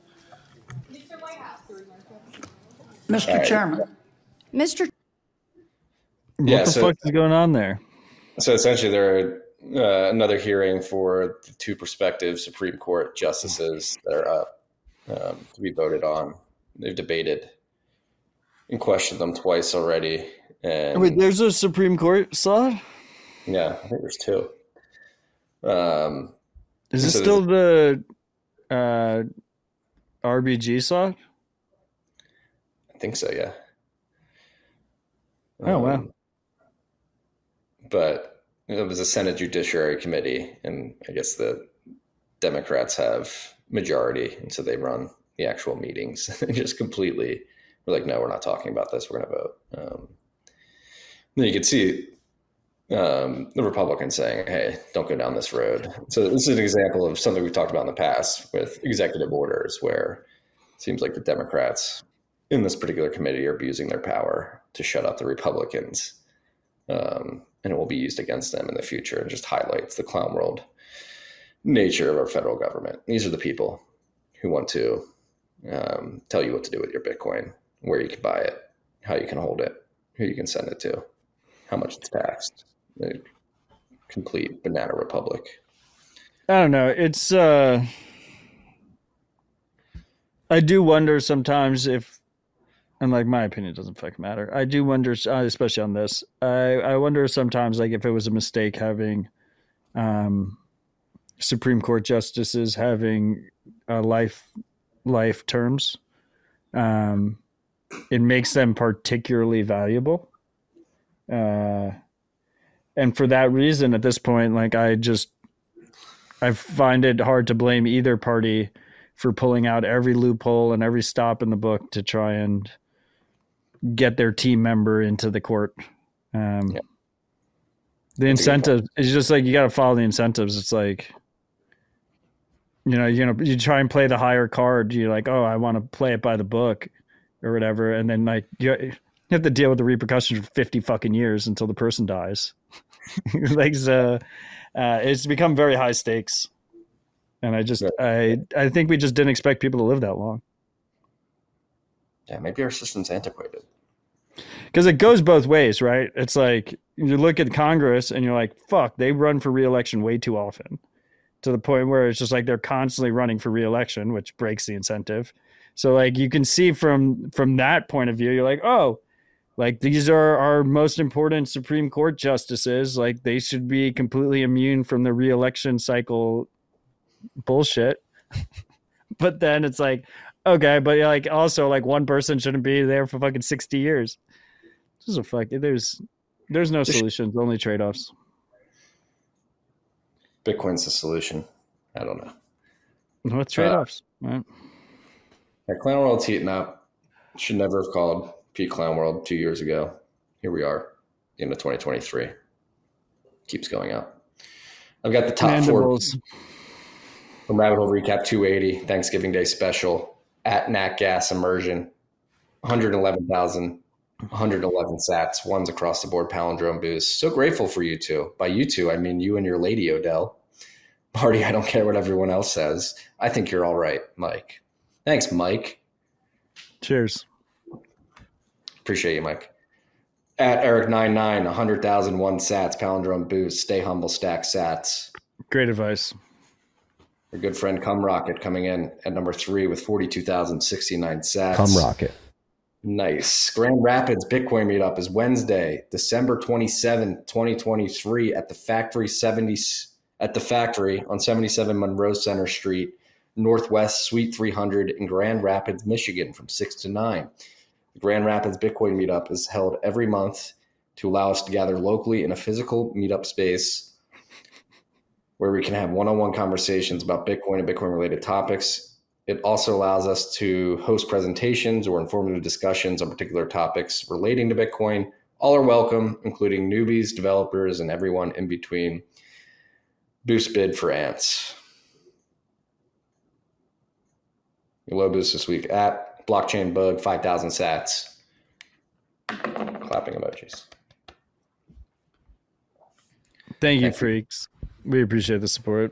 Mister All right. Chairman. Mister What Yeah, the so- fuck is going on there? So essentially, there are uh, another hearing for the two prospective Supreme Court justices that are up um, to be voted on. They've debated and questioned them twice already. And Wait, there's a Supreme Court slot? yeah, I think there's two. Um, Is this so still the uh, R B G slot? I think so, yeah. Oh, wow. Um, But it was a Senate Judiciary Committee, and I guess the Democrats have majority, and so they run the actual meetings. They just completely were like, no, we're not talking about this. We're going to vote. Um, then you could see um, the Republicans saying, hey, don't go down this road. So this is an example of something we've talked about in the past with executive orders, where it seems like the Democrats in this particular committee are abusing their power to shut up the Republicans. Um, and it will be used against them in the future. It just highlights the clown world nature of our federal government. These are the people who want to um, tell you what to do with your Bitcoin, where you can buy it, how you can hold it, who you can send it to, how much it's taxed. The complete banana republic. I don't know. It's, uh, I do wonder sometimes if, and like my opinion doesn't fucking matter. I do wonder, uh, especially on this, I, I wonder sometimes like if it was a mistake having um, Supreme Court justices having uh, life, life terms. Um, it makes them particularly valuable. Uh, and for that reason, at this point, like I just, I find it hard to blame either party for pulling out every loophole and every stop in the book to try and get their team member into the court. Um, yeah. The incentive is just like, you got to follow the incentives. It's like, you know, you know, you try and play the higher card. You're like, oh, I want to play it by the book or whatever. And then like, you, you have to deal with the repercussions for fifty fucking years until the person dies. Like, so, uh, it's become very high stakes. And I just, I, I think we just didn't expect people to live that long. Yeah, maybe our system's antiquated. Because it goes both ways, right? It's like you look at Congress and you're like, fuck, they run for re-election way too often, to the point where it's just like they're constantly running for re-election, which breaks the incentive. So like you can see from from that point of view, you're like, oh, like these are our most important Supreme Court justices. Like they should be completely immune from the re-election cycle bullshit. But then it's like, okay, but like also like one person shouldn't be there for fucking sixty years. This is a fuck. There's there's no solutions, only trade-offs. Bitcoin's the solution. I don't know. What's trade-offs? Uh, right. Yeah, Clown World's heating up. Should never have called Pete Clown World two years ago. Here we are, into twenty twenty-three. Keeps going up. I've got the top Mandibles. four from Rabbit Hole Recap two eighty, Thanksgiving Day special, at Nat Gas Immersion, one hundred eleven thousand, one hundred eleven sats, ones across the board, palindrome boost. So grateful for you two. By you two, I mean you and your lady, Odell. Marty, I don't care what everyone else says. I think you're all right, Mike. Thanks, Mike. Cheers. Appreciate you, Mike. At Eric ninety-nine, one hundred thousand one sats, palindrome boost, stay humble, stack sats. Great advice. Your good friend Cum Rocket coming in at number three with forty-two thousand sixty-nine sats. Cum Rocket. Nice. Grand Rapids Bitcoin meetup is Wednesday, December twenty-seventh, twenty twenty-three at the Factory seventy at the Factory on seventy-seven Monroe Center Street, Northwest Suite three hundred in Grand Rapids, Michigan from six to nine. The Grand Rapids Bitcoin meetup is held every month to allow us to gather locally in a physical meetup space where we can have one-on-one conversations about Bitcoin and Bitcoin-related topics. It also allows us to host presentations or informative discussions on particular topics relating to Bitcoin. All are welcome, including newbies, developers, and everyone in between. Boost bid for ants. Your low boost this week at Blockchain Bug, five thousand sats. Clapping emojis. Thank you, Thank freaks. We appreciate the support.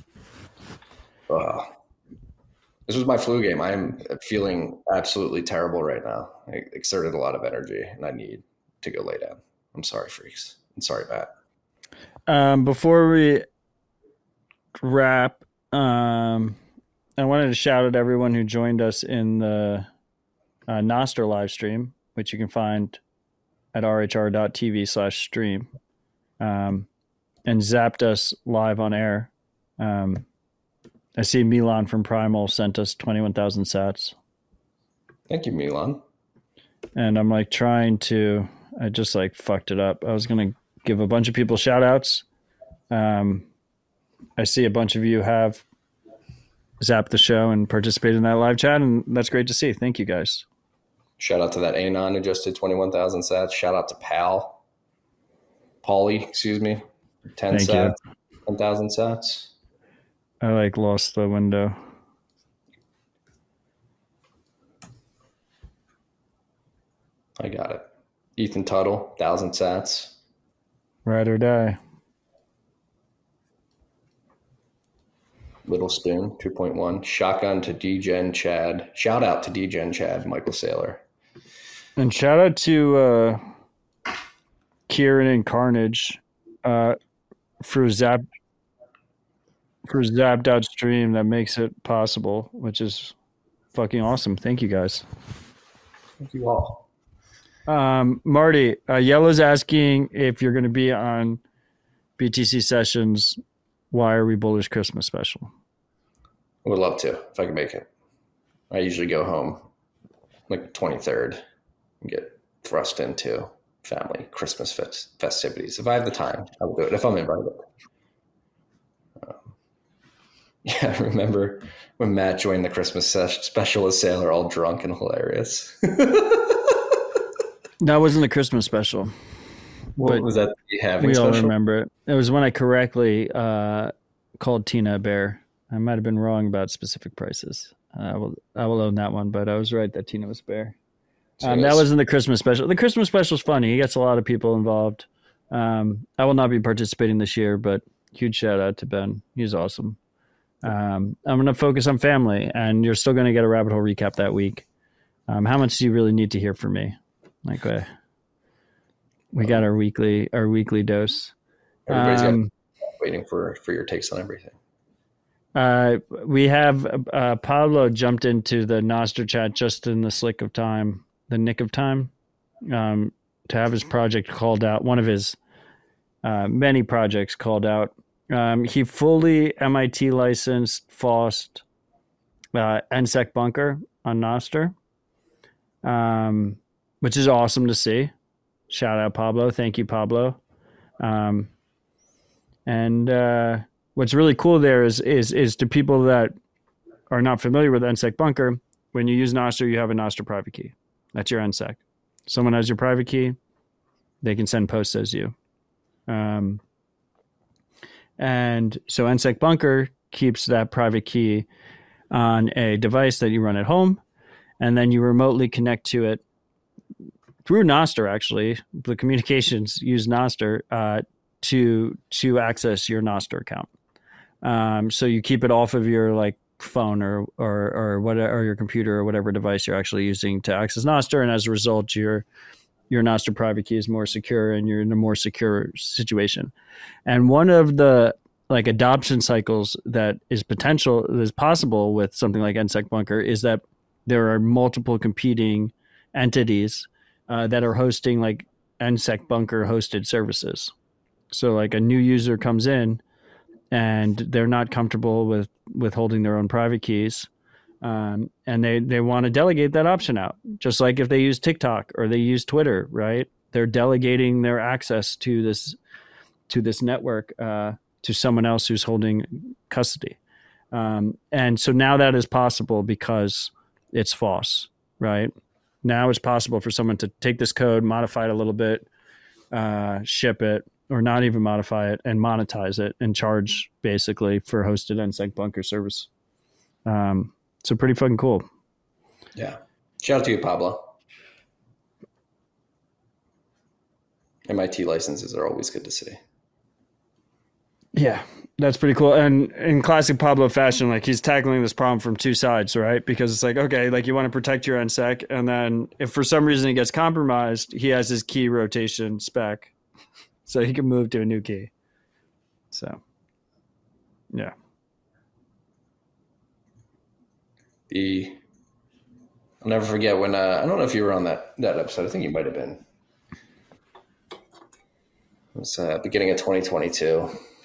Uh, this was my flu game. I am feeling absolutely terrible right now. I exerted a lot of energy, and I need to go lay down. I'm sorry, freaks. I'm sorry, Matt. Um, before we wrap, um, I wanted to shout out everyone who joined us in the uh, Nostr live stream, which you can find at rhr.tv slash stream. Um, and zapped us live on air. Um, I see Milan from Primal sent us twenty-one thousand sats. Thank you, Milan. And I'm like trying to, I just like fucked it up. I was going to give a bunch of people shout outs. Um, I see a bunch of you have zapped the show and participated in that live chat, and that's great to see. Thank you guys. Shout out to that Anon who just did twenty-one thousand sats. Shout out to Pal. Paulie, excuse me. ten Thank sats. you. ten thousand sats. I like lost the window. I got it. Ethan Tuttle, one thousand sats. Ride or die. Little Spoon two point one. Shotgun to D-Gen Chad. Shout out to D-Gen Chad, Michael Saylor. And shout out to uh, Kieran and Carnage uh, for Zap for Zapped Out Stream that makes it possible, which is fucking awesome. Thank you guys. Thank you all. Um, Marty, uh, Yellow's asking if you're going to be on B T C Sessions. Why Are We Bullish Christmas special? I would love to if I could make it. I usually go home like twenty-third and get thrust into family Christmas fest- festivities. If I have the time, I will do it if I'm invited. Um, yeah, I remember when Matt joined the Christmas ses- special as Sailor, all drunk and hilarious. That wasn't the Christmas special. What was that? You having we all special? remember it. It was when I correctly uh, called Tina a bear. I might have been wrong about specific prices. Uh, I will I will own that one, but I was right that Tina was a bear. Um, that wasn't the Christmas special. The Christmas special is funny. He gets a lot of people involved. Um, I will not be participating this year, but huge shout out to Ben. He's awesome. Um, I'm going to focus on family, and you're still going to get a rabbit hole recap that week. Um, how much do you really need to hear from me? Like, uh, we got our weekly our weekly dose. Everybody's Um, got, waiting for, for your takes on everything. Uh, we have uh, Pablo jumped into the Nostr chat just in the slick of time, the nick of time, um, to have his project called out. One of his uh, many projects called out. Um, he fully M I T licensed F O S T uh, N S E C Bunker on Nostr, um, which is awesome to see. Shout out Pablo. Thank you, Pablo. Um, and uh, what's really cool there is is is to people that are not familiar with N S E C Bunker, when you use Nostr, you have a Nostr private key. That's your N S E C. Someone has your private key, they can send posts as you. Um, and so N S E C Bunker keeps that private key on a device that you run at home, and then you remotely connect to it through Nostr. Actually, the communications use Nostr uh, to to access your Nostr account. Um, so you keep it off of your like phone or or or whatever, or your computer or whatever device you're actually using to access Nostr, and as a result, your your Nostr private key is more secure, and you're in a more secure situation. And one of the like adoption cycles that is potential that is possible with something like N S E C Bunker is that there are multiple competing entities uh, that are hosting like N S E C Bunker hosted services. So like a new user comes in and they're not comfortable with, with holding their own private keys. Um, and they, they want to delegate that option out. Just like if they use TikTok or they use Twitter, right? They're delegating their access to this, to this network, uh, to someone else who's holding custody. Um, and so now that is possible because it's F O S, right? Now it's possible for someone to take this code, modify it a little bit, uh, ship it, or not even modify it and monetize it and charge basically for hosted N S E C Bunker service. Um, so pretty fucking cool. Yeah. Shout out to you, Pablo. M I T licenses are always good to see. Yeah, that's pretty cool. And in classic Pablo fashion, like he's tackling this problem from two sides, right? Because it's like, okay, like you want to protect your N S E C, and then if for some reason he gets compromised, he has his key rotation spec, so he can move to a new key. So, yeah. The I'll never forget when uh, I don't know if you were on that that episode. I think you might have been. It was uh, beginning of twenty twenty-two.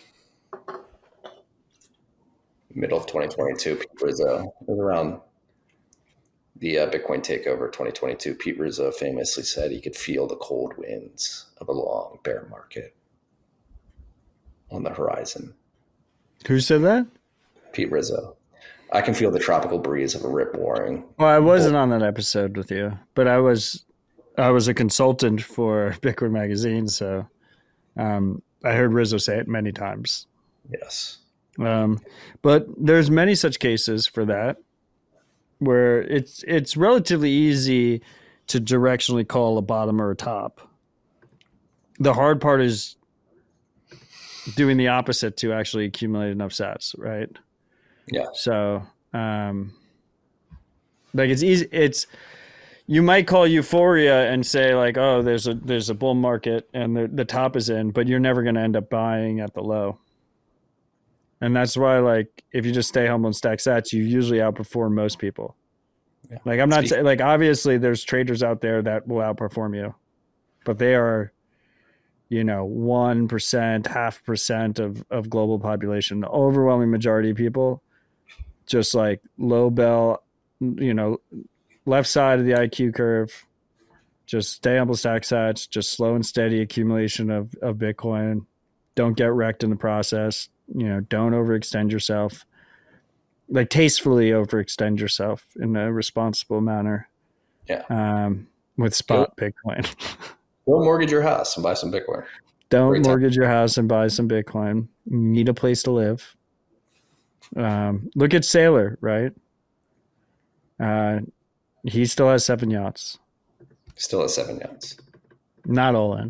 Middle of twenty twenty-two, Pete Rizzo. It was around the uh, Bitcoin takeover twenty twenty-two. Pete Rizzo famously said he could feel the cold winds of a long bear market on the horizon. Who said that? Pete Rizzo. I can feel the tropical breeze of a rip roaring. Well, I wasn't on that episode with you, but I was I was a consultant for Bitcoin Magazine, so um, I heard Rizzo say it many times. Yes. Um, but there's many such cases for that where it's it's relatively easy to directionally call a bottom or a top. The hard part is doing the opposite to actually accumulate enough sats, right? Yeah. So, um, like it's easy. It's, you might call euphoria and say like, oh, there's a, there's a bull market and the, the top is in, but you're never going to end up buying at the low. And that's why, like, if you just stay humble and stack sats, you usually outperform most people. Yeah. Like, I'm not Speak- saying, like, obviously there's traders out there that will outperform you, but they are, you know, one percent, half percent of, of global population. The overwhelming majority of people, just like low bell, you know, left side of the I Q curve, just stay humble, stack sats, just slow and steady accumulation of, of Bitcoin. Don't get wrecked in the process. You know, don't overextend yourself. Like tastefully overextend yourself in a responsible manner. Yeah. Um, with spot Go. Bitcoin. Don't mortgage your house and buy some Bitcoin. Don't Great mortgage time. your house and buy some Bitcoin. You need a place to live. Um, look at Sailor, right? Uh, he still has seven yachts. Still has seven yachts. Not all in.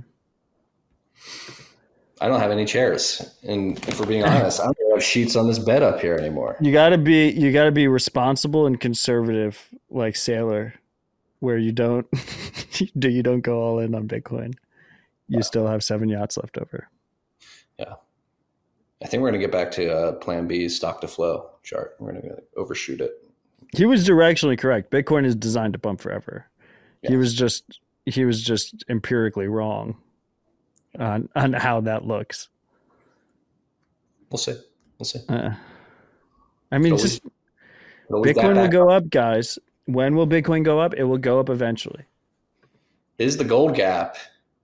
I don't have any chairs, and if we're being honest, I don't have sheets on this bed up here anymore. You gotta be you gotta be responsible and conservative, like Sailor, where you don't do you don't go all in on Bitcoin. You wow. still have seven yachts left over. Yeah, I think we're gonna get back to uh, Plan B's stock to flow chart. We're gonna overshoot it. He was directionally correct. Bitcoin is designed to bump forever. Yeah. He was just he was just empirically wrong on on how that looks. We'll see. We'll see. Uh, I mean, always, just Bitcoin will go up, guys. When will Bitcoin go up? It will go up eventually. Is the gold gap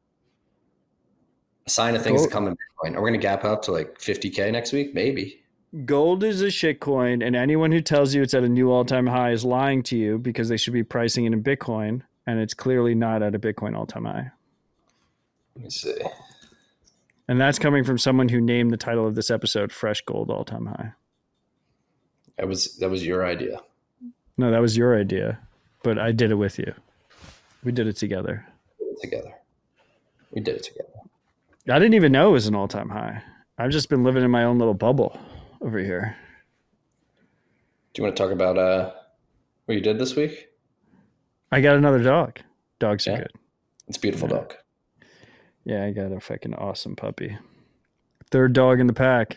a sign of things gold. to come in Bitcoin? Are we going to gap up to like fifty K next week? Maybe. Gold is a shitcoin, and anyone who tells you it's at a new all-time high is lying to you because they should be pricing it in Bitcoin, and it's clearly not at a Bitcoin all-time high. Let me see. And that's coming from someone who named the title of this episode "Fresh Gold All-Time High." That was that was your idea. No, that was your idea, but I did it with you. We did it together. We did it together. We did it together. I didn't even know it was an all-time high. I've just been living in my own little bubble over here. Do you want to talk about uh, what you did this week? I got another dog. Dogs yeah. are good. It's a beautiful yeah. dog. Yeah, I got a fucking awesome puppy. Third dog in the pack.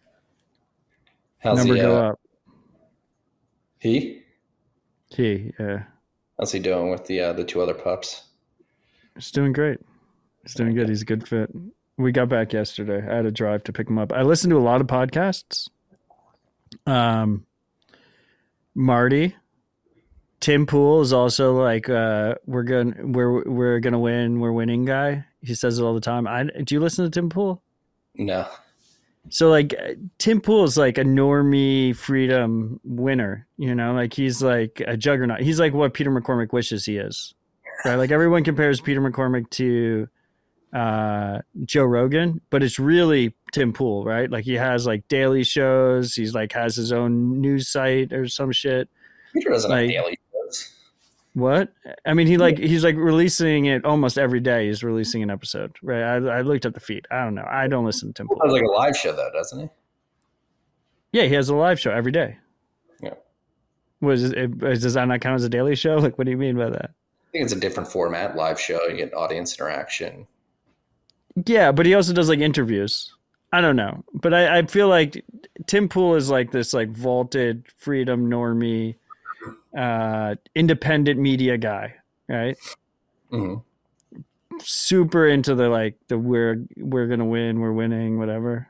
How's Number he, go uh, up. He? He, yeah. How's he doing with the uh, the two other pups? He's doing great. He's doing good. He's a good fit. We got back yesterday. I had to drive to pick him up. I listened to a lot of podcasts. Um, Marty, Tim Pool is also like, uh, we're gonna we're we're gonna win. We're winning guy. He says it all the time. I do you listen to Tim Pool? No. So like Tim Pool is like a normie freedom winner. You know, like he's like a juggernaut. He's like what Peter McCormick wishes he is. Right? Like everyone compares Peter McCormick to uh Joe Rogan, but it's really Tim Pool, right? Like he has like daily shows. He's like has his own news site or some shit. Peter doesn't like, have daily shows. What? I mean, he like he's like releasing it almost every day. He's releasing an episode, right? I, I looked at the feed. I don't know. I don't listen to Tim Pool. He has like a live show though, doesn't he? Yeah, he has a live show every day. Yeah. Was it, does that not count as a daily show? Like, what do you mean by that? I think it's a different format, live show. You get audience interaction. Yeah, but he also does like interviews. I don't know, but I, I feel like Tim Pool is like this like vaulted freedom normie, uh, independent media guy, right? Mm-hmm. Super into the like the we're we're gonna win, we're winning, whatever.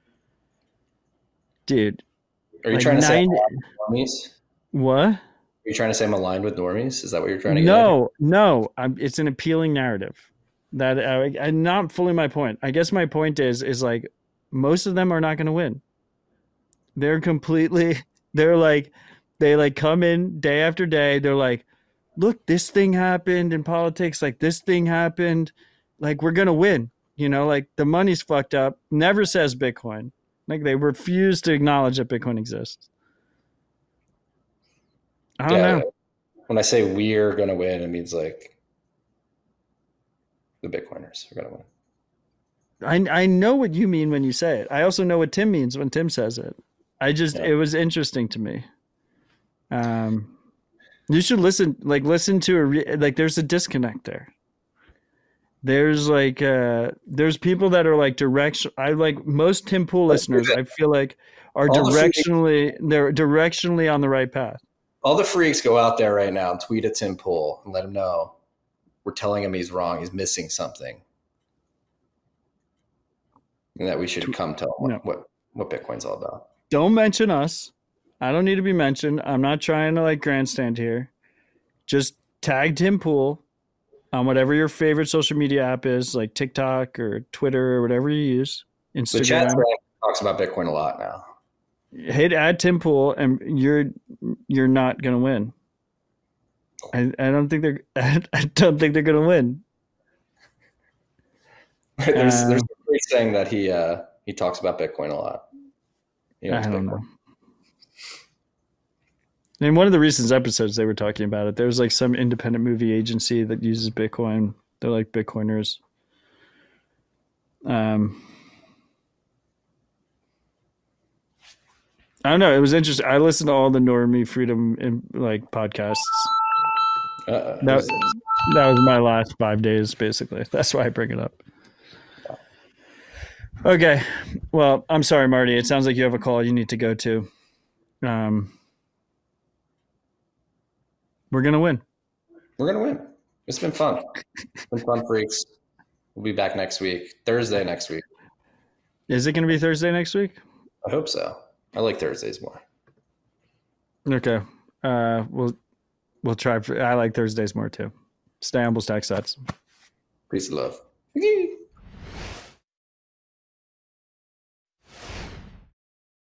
Dude, are you like trying to ninety say I'm normies? What? Are you trying to say I'm aligned with normies? Is that what you're trying to get? No, no. I'm, it's an appealing narrative. That I, I'm not fully my point. I guess my point is is like most of them are not going to win. They're completely. They're like they like come in day after day. They're like, look, this thing happened in politics. Like this thing happened. Like we're gonna win. You know, like the money's fucked up. Never says Bitcoin. Like they refuse to acknowledge that Bitcoin exists. I don't yeah, know. When I say we're gonna win, it means like the Bitcoiners are gonna win. I I know what you mean when you say it. I also know what Tim means when Tim says it. I just Yeah. it was interesting to me. Um, you should listen, like listen to a re- like. There's a disconnect there. There's like uh, there's people that are like direction. I like most Tim Pool listeners. I feel like are All the directionally they're directionally on the right path. All the freaks go out there right now and tweet at Tim Pool and let him know we're telling him he's wrong. He's missing something. And that we should come tell him No. what, what Bitcoin's all about. Don't mention us. I don't need to be mentioned. I'm not trying to like grandstand here. Just tag Tim Pool on whatever your favorite social media app is, like TikTok or Twitter or whatever you use. Instagram. The chat thread talks about Bitcoin a lot now. Hit add Tim Pool, and you're you're not gonna win. I, I don't think they're I don't think they're gonna win. there's Uh, there's a freak saying that he uh, he talks about Bitcoin a lot. He I owns don't Bitcoin. know. In one of the recent episodes, they were talking about it. There was like some independent movie agency that uses Bitcoin. They're like Bitcoiners. Um, I don't know. It was interesting. I listened to all the Normie Freedom in, like podcasts. Uh-uh. That, that was my last five days, basically. That's why I bring it up. Okay. Well, I'm sorry, Marty. It sounds like you have a call you need to go to. Um, we're going to win. We're going to win. It's been fun. It's been fun, freaks. We'll be back next week. Thursday next week. Is it going to be Thursday next week? I hope so. I like Thursdays more. Okay. Uh, we'll we'll try. For, I like Thursdays more too. Stay humble, stack sets. Peace and love.